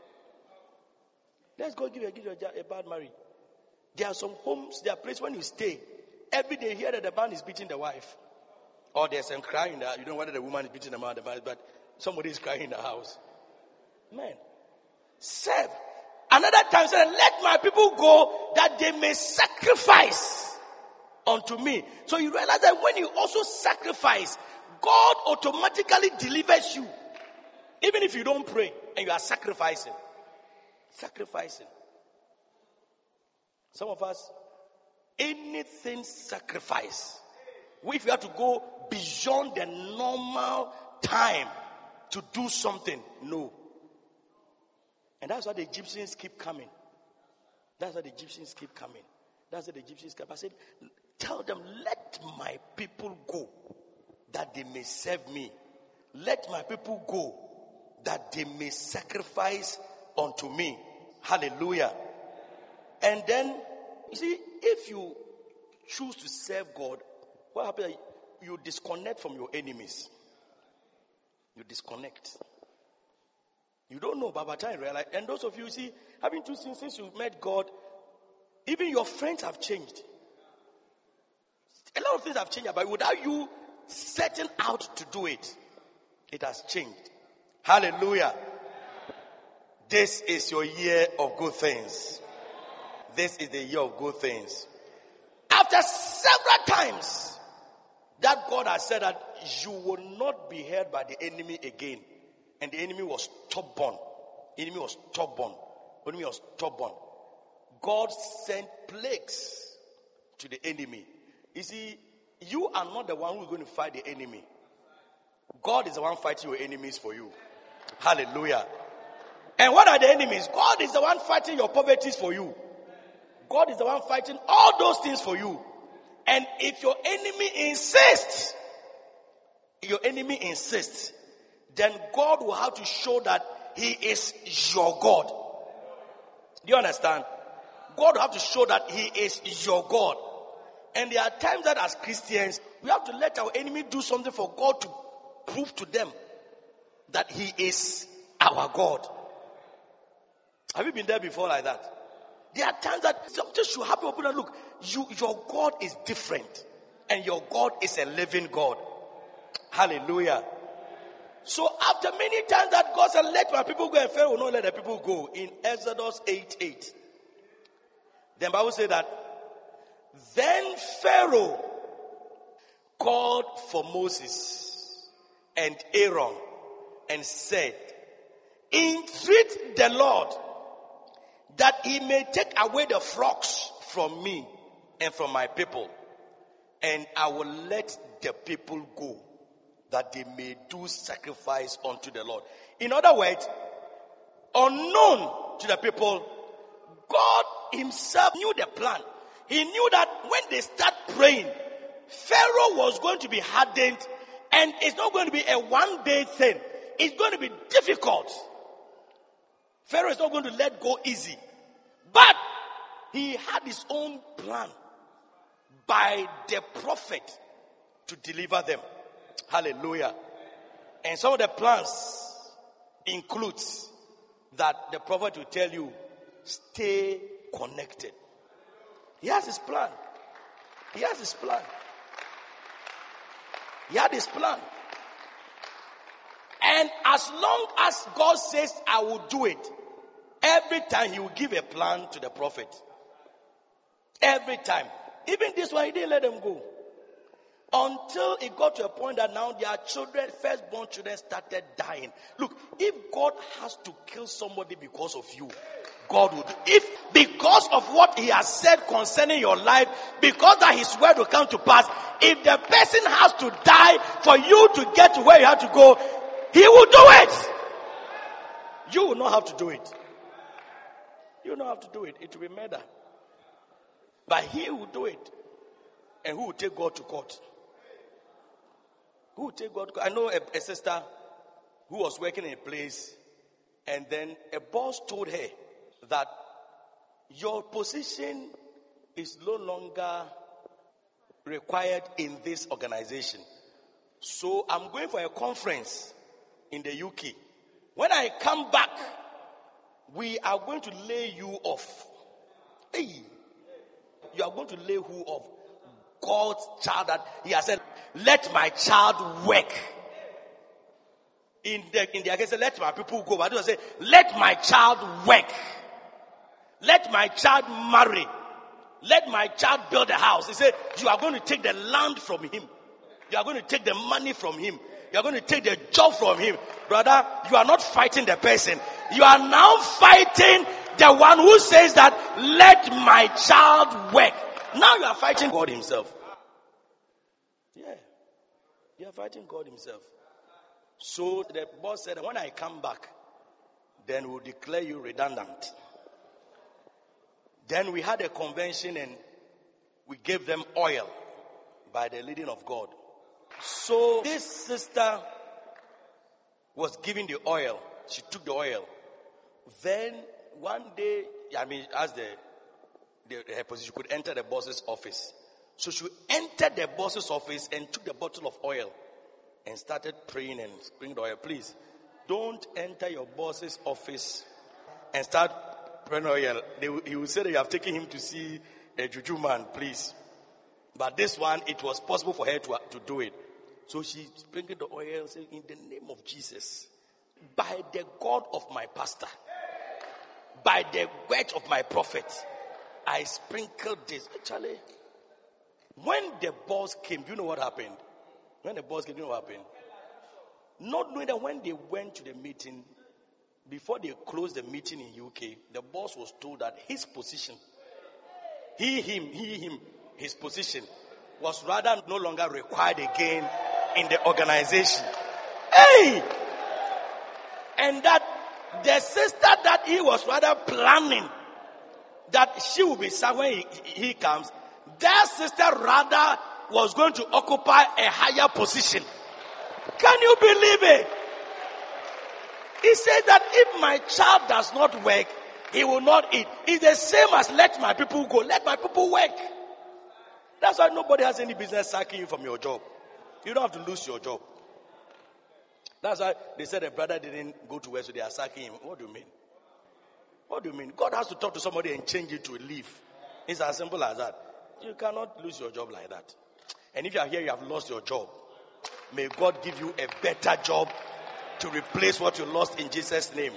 Let God give you a bad marriage. There are some homes, there are places when you stay, every day you hear that the man is beating the wife. Or there's some crying. You don't know whether the woman is beating the man, but somebody is crying in the house. Man, serve. Another time said, let my people go that they may sacrifice unto me. So you realize that when you also sacrifice, God automatically delivers you. Even if you don't pray and you are sacrificing. Sacrificing. Some of us, anything sacrifice. If you have to go beyond the normal time to do something, no. And that's why the Egyptians keep coming. That's why the Egyptians keep coming. That's why the Egyptians keep. I said, tell them, let my people go, that they may serve me. Let my people go, that they may sacrifice unto me. Hallelujah. And then, you see, if you choose to serve God, what happens? You disconnect from your enemies. You disconnect. You don't know, but by the time you realize, and those of you see, having two sins since you met God, even your friends have changed. A lot of things have changed, but without you setting out to do it, it has changed. Hallelujah. This is your year of good things. This is the year of good things. After several times that God has said that you will not be held by the enemy again. And the enemy was stubborn. Enemy was stubborn. Enemy was stubborn. God sent plagues to the enemy. You see, you are not the one who is going to fight the enemy. God is the one fighting your enemies for you. Hallelujah. And what are the enemies? God is the one fighting your poverties for you. God is the one fighting all those things for you. And if your enemy insists, then God will have to show that he is your God. Do you understand? God will have to show that he is your God. And there are times that as Christians, we have to let our enemy do something for God to prove to them that he is our God. Have you been there before like that? There are times that something should happen. Open and look. Your God is different. And your God is a living God. Hallelujah. So after many times that God said, let my people go, and Pharaoh will not let the people go. In Exodus 8:8. The Bible says that, then Pharaoh called for Moses and Aaron and said, entreat the Lord that he may take away the flocks from me and from my people, and I will let the people go, that they may do sacrifice unto the Lord. In other words, unknown to the people, God himself knew the plan. He knew that when they start praying, Pharaoh was going to be hardened, and it's not going to be a one-day thing. It's going to be difficult. Pharaoh is not going to let go easy. But he had his own plan by the prophet to deliver them. Hallelujah. And some of the plans includes that the prophet will tell you, stay connected. He has his plan. He has his plan. He had his plan. And as long as God says, I will do it, every time he will give a plan to the prophet. Every time. Even this one, he didn't let them go. Until it got to a point that now their children, firstborn children, started dying. Look, if God has to kill somebody because of you, God would. If because of what he has said concerning your life, because that his word will come to pass, if the person has to die for you to get to where you have to go, he will do it. You will not have to do it. You don't have to do it. It will be murder. But he will do it. And who will take God to court? Who will take God to court? I know a sister who was working in a place, and then a boss told her that your position is no longer required in this organization. So I'm going for a conference in the UK. When I come back, we are going to lay you off. Hey, you are going to lay who off? God's child that he has said, let my child work. In their case, let my people go. But I don't say, let my child work. Let my child marry. Let my child build a house. He said, you are going to take the land from him. You are going to take the money from him. You are going to take the job from him. Brother, you are not fighting the person. You are now fighting the one who says that, let my child work. Now you are fighting God himself. Yeah. You are fighting God himself. So the boss said, when I come back, then we'll declare you redundant. Then we had a convention and we gave them oil by the leading of God. So this sister was given the oil. She took the oil. Then one day, as her position, she could enter the boss's office. So she entered the boss's office and took the bottle of oil and started praying and spraying the oil. Please, don't enter your boss's office and start praying oil. He will say that you have taken him to see a juju man, please. But this one, it was possible for her to do it. So she sprinkled the oil and said, in the name of Jesus, by the God of my pastor, by the word of my prophet, I sprinkled this. Actually, when the boss came, do you know what happened? When the boss came, do you know what happened? Not knowing that when they went to the meeting, before they closed the meeting in UK, the boss was told that his position, his position was rather no longer required again in the organization. Hey! And that the sister that he was rather planning that she will be sad when he comes, that sister rather was going to occupy a higher position. Can you believe it? He said that if my child does not work, he will not eat. It's the same as let my people go. Let my people work. That's why nobody has any business sacking you from your job. You don't have to lose your job. That's why they said the brother didn't go to work, so they are sacking him. What do you mean? What do you mean? God has to talk to somebody and change it to a leave. It's as simple as that. You cannot lose your job like that. And if you are here, you have lost your job. May God give you a better job to replace what you lost in Jesus' name.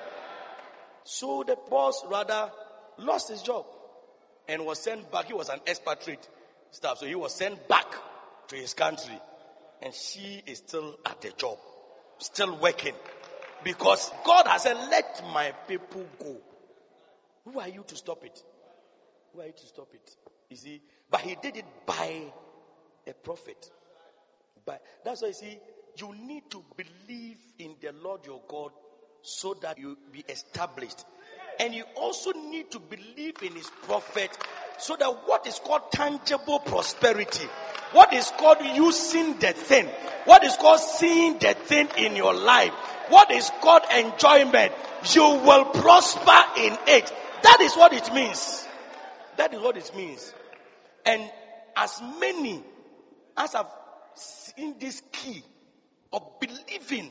So the boss rather lost his job and was sent back. He was an expatriate staff, so he was sent back to his country. And she is still at the job, still working. Because God has said, let my people go. Who are you to stop it? Who are you to stop it? You see, but he did it by a prophet. But that's why you see, you need to believe in the Lord your God so that you be established. And you also need to believe in his prophet so that what is called tangible prosperity, what is called using the thing, what is called seeing the thing in your life, what is called enjoyment, you will prosper in it. That is what it means. That is what it means. And as many as have seen this key of believing,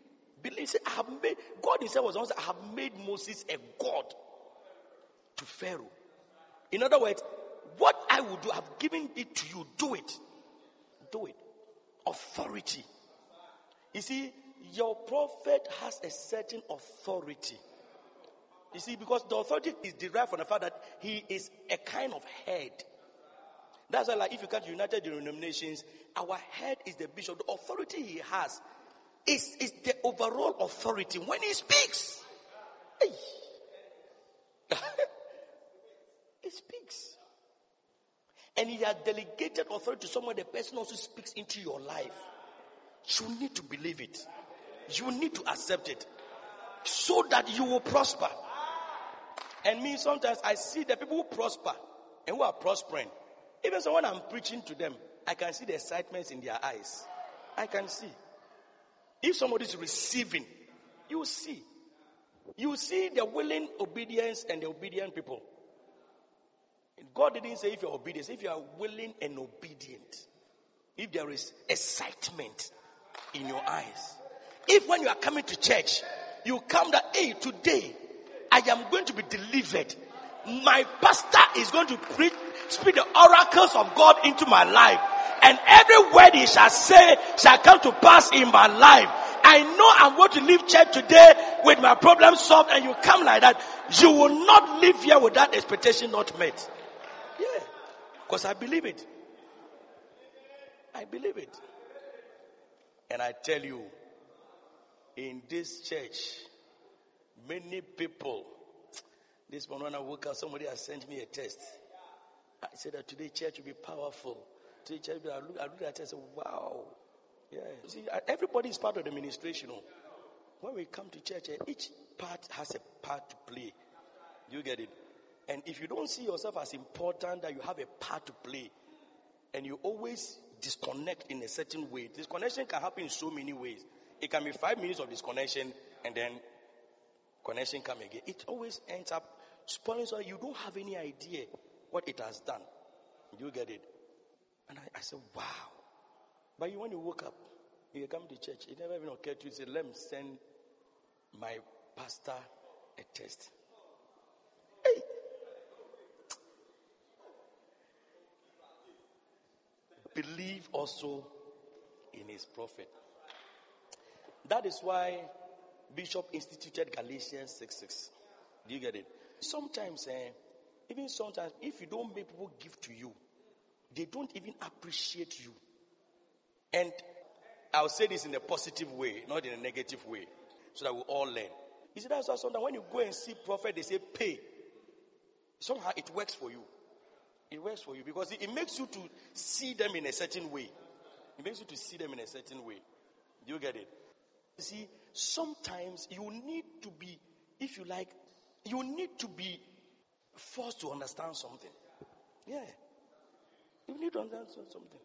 I have made, God himself was once, I have made Moses a God to Pharaoh. In other words, what I will do, I've given it to you. Do it. Do it. Authority. You see, your prophet has a certain authority. You see, because the authority is derived from the fact that he is a kind of head. That's why, like, if you come to United Denominations, our head is the bishop. The authority he has is the overall authority when he speaks. Hey. He speaks. And he has delegated authority to someone, the person also speaks into your life. You need to believe it. You need to accept it so that you will prosper. And me, sometimes I see the people who prosper and who are prospering. Even so when I'm preaching to them, I can see the excitement in their eyes. I can see. If somebody is receiving, you see. You see the willing obedience and the obedient people. God didn't say if you're obedient, if you are willing and obedient. If there is excitement in your eyes. If when you are coming to church, you come that, hey, today I am going to be delivered. My pastor is going to speak the oracles of God into my life. And every word he shall say shall come to pass in my life. I know I'm going to leave church today with my problem solved, and you come like that. You will not leave here with that expectation not met. Yeah. Because I believe it. I believe it. And I tell you, in this church, many people, this morning when I woke up, somebody has sent me a text. I said that today church will be powerful. Today church will be, I look at it and say, wow. Yeah. You see, everybody is part of the ministration. When we come to church, each part has a part to play. You get it? And if you don't see yourself as important that you have a part to play, and you always disconnect in a certain way, disconnection can happen in so many ways. It can be 5 minutes of disconnection and then connection come again. It always ends up spoiling, so you don't have any idea what it has done. You get it? And I said, wow. But when you woke up, you come to church, it never even occurred to you, say, let me send my pastor a text. Hey. Believe also in his prophet. That is why Bishop instituted Galatians 6:6. Do you get it? Sometimes, even sometimes, if you don't make people give to you, they don't even appreciate you. And I'll say this in a positive way, not in a negative way, so that we all learn. You see, that's why sometimes when you go and see prophet, they say pay. Somehow it works for you. It works for you because it makes you to see them in a certain way. It makes you to see them in a certain way. Do you get it? You see, sometimes you need to be, if you like, you need to be forced to understand something. Yeah. You need to understand something.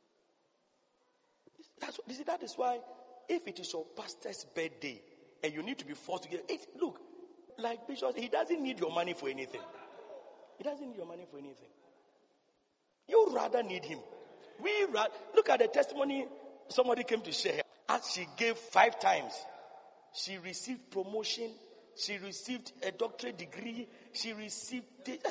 That is why if it is your pastor's birthday and you need to be forced to get it, look, like Bishop, he doesn't need your money for anything. He doesn't need your money for anything. You rather need him. Look at the testimony somebody came to share. As she gave 5 times, she received promotion, she received a doctorate degree, she received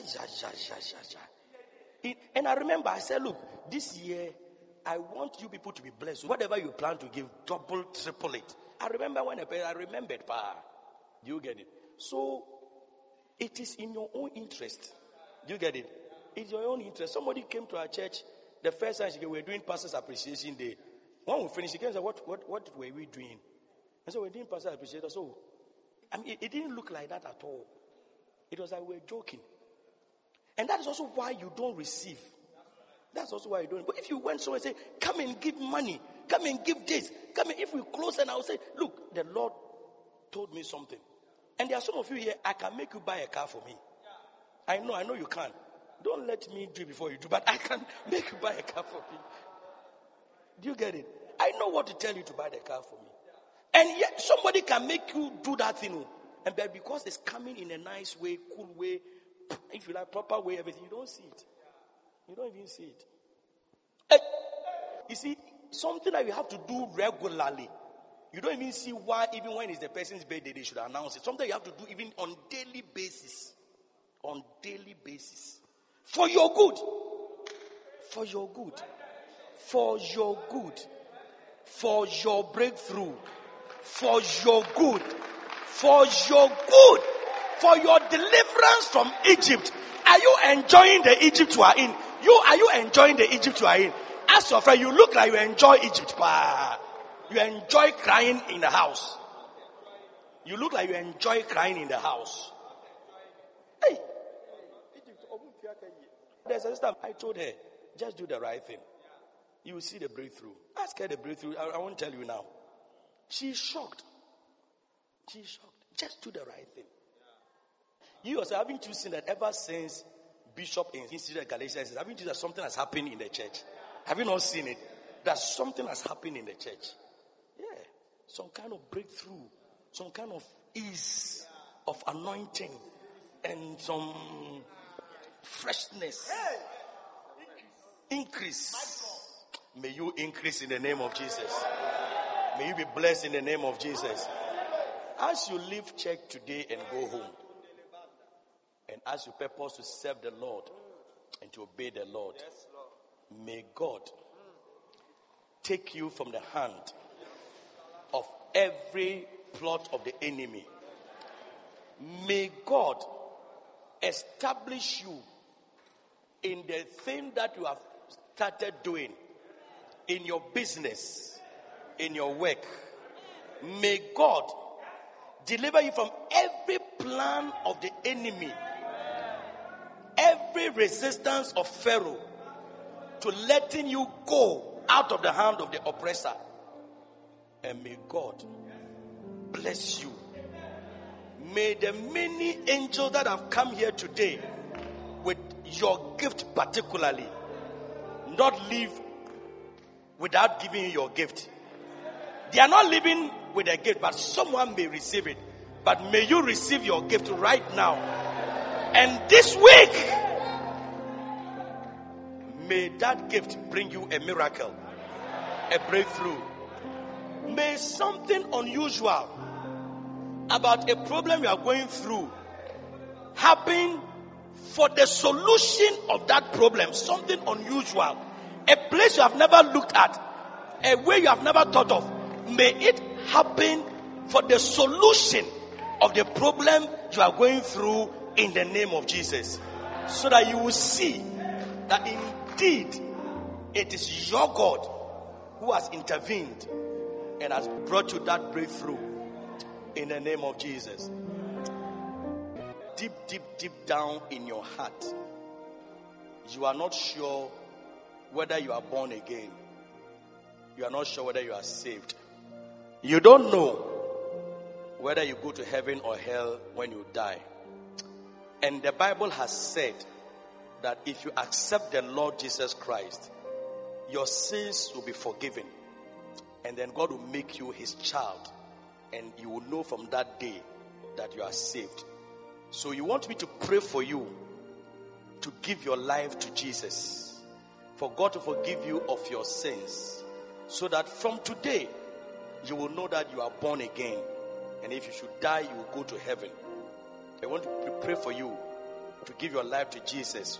and I remember I said, look, this year I want you people to be blessed. Whatever you plan to give, double, triple it. I remember when I remembered, do you get it? So it is in your own interest. Do you get it? It's your own interest. Somebody came to our church the first time we were doing Pastor's Appreciation Day. When we finished, he came and said, what were we doing? I said, we're doing Pastor's Appreciation. So, it didn't look like that at all. It was like we were joking. And that is also why you don't receive. That's also why you don't. But if you went somewhere and say, come and give money, come and give this, come and, if we close, and I will say, look, the Lord told me something. And there are some of you here, I can make you buy a car for me. I know you can. Don't let me do it before you do, but I can make you buy a car for me. Do you get it? I know what to tell you to buy the car for me. And yet somebody can make you do that thing. And because it's coming in a nice way, cool way, if you like, proper way, everything, you don't see it. You don't even see it. You see, something that you have to do regularly. You don't even see why, even when it's the person's birthday, they should announce it. Something you have to do even on daily basis. On daily basis. For your good. For your good. For your good. For your breakthrough. For your good. For your good. For your deliverance from Egypt. Are you enjoying the Egypt you are in? Are you enjoying the Egypt you are in? Ask your friend, you look like you enjoy Egypt. You enjoy crying in the house. You look like you enjoy crying in the house. Hey. There's a sister, I told her, just do the right thing. You will see the breakthrough. Ask her the breakthrough. I won't tell you now. She's shocked. She's shocked. Just do the right thing. You also, haven't you seen that ever since Bishop instituted Galatians, haven't you seen that something has happened in the church? Have you not seen it? That something has happened in the church. Yeah. Some kind of breakthrough, some kind of ease of anointing, and some freshness. Increase. May you increase in the name of Jesus. May you be blessed in the name of Jesus. As you leave church today and go home, and as you purpose to serve the Lord and to obey the Lord, may God take you from the hand of every plot of the enemy. May God establish you in the thing that you have started doing, in your business, in your work. May God deliver you from every plan of the enemy, every resistance of Pharaoh to letting you go out of the hand of the oppressor. And may God bless you. May the many angels that have come here today with your gift particularly not leave without giving you your gift. They are not living with a gift, but someone may receive it. But may you receive your gift right now. And this week, may that gift bring you a miracle, a breakthrough. May something unusual about a problem you are going through happen for the solution of that problem. Something unusual, a place you have never looked at, a way you have never thought of. May it happen for the solution of the problem you are going through in the name of Jesus, so that you will see that indeed it is your God who has intervened and has brought you that breakthrough in the name of Jesus. Deep, deep, deep down in your heart, you are not sure whether you are born again. You are not sure whether you are saved. You don't know whether you go to heaven or hell when you die. And the Bible has said that if you accept the Lord Jesus Christ, your sins will be forgiven. And then God will make you his child. And you will know from that day that you are saved. So you want me to pray for you to give your life to Jesus, for God to forgive you of your sins, so that from today you will know that you are born again. And if you should die, you will go to heaven. I want to pray for you to give your life to Jesus.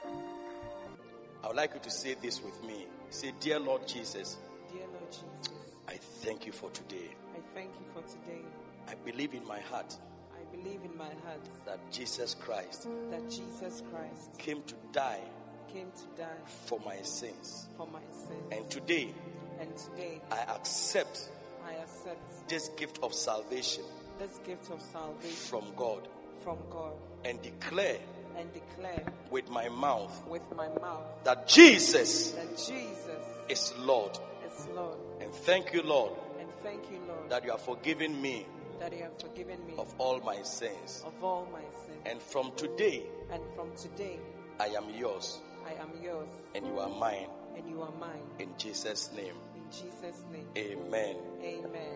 I would like you to say this with me. Say, dear Lord Jesus, Dear Lord Jesus, I thank you for today. I thank you for today. I believe in my heart I believe in my heart that Jesus Christ that Jesus Christ came to die came to die for my sins. for my sins. And today, And today I accept I accept this gift of salvation this gift of salvation from God from God and declare and declare with my mouth with my mouth that Jesus that Jesus is Lord. is Lord. And thank you, Lord, And thank you, Lord, that you have forgiven me that you have forgiven me of all my sins. of all my sins. And from today, And from today, I am yours I am yours and you are mine. and you are mine. In Jesus' name, In Jesus' name, amen. amen.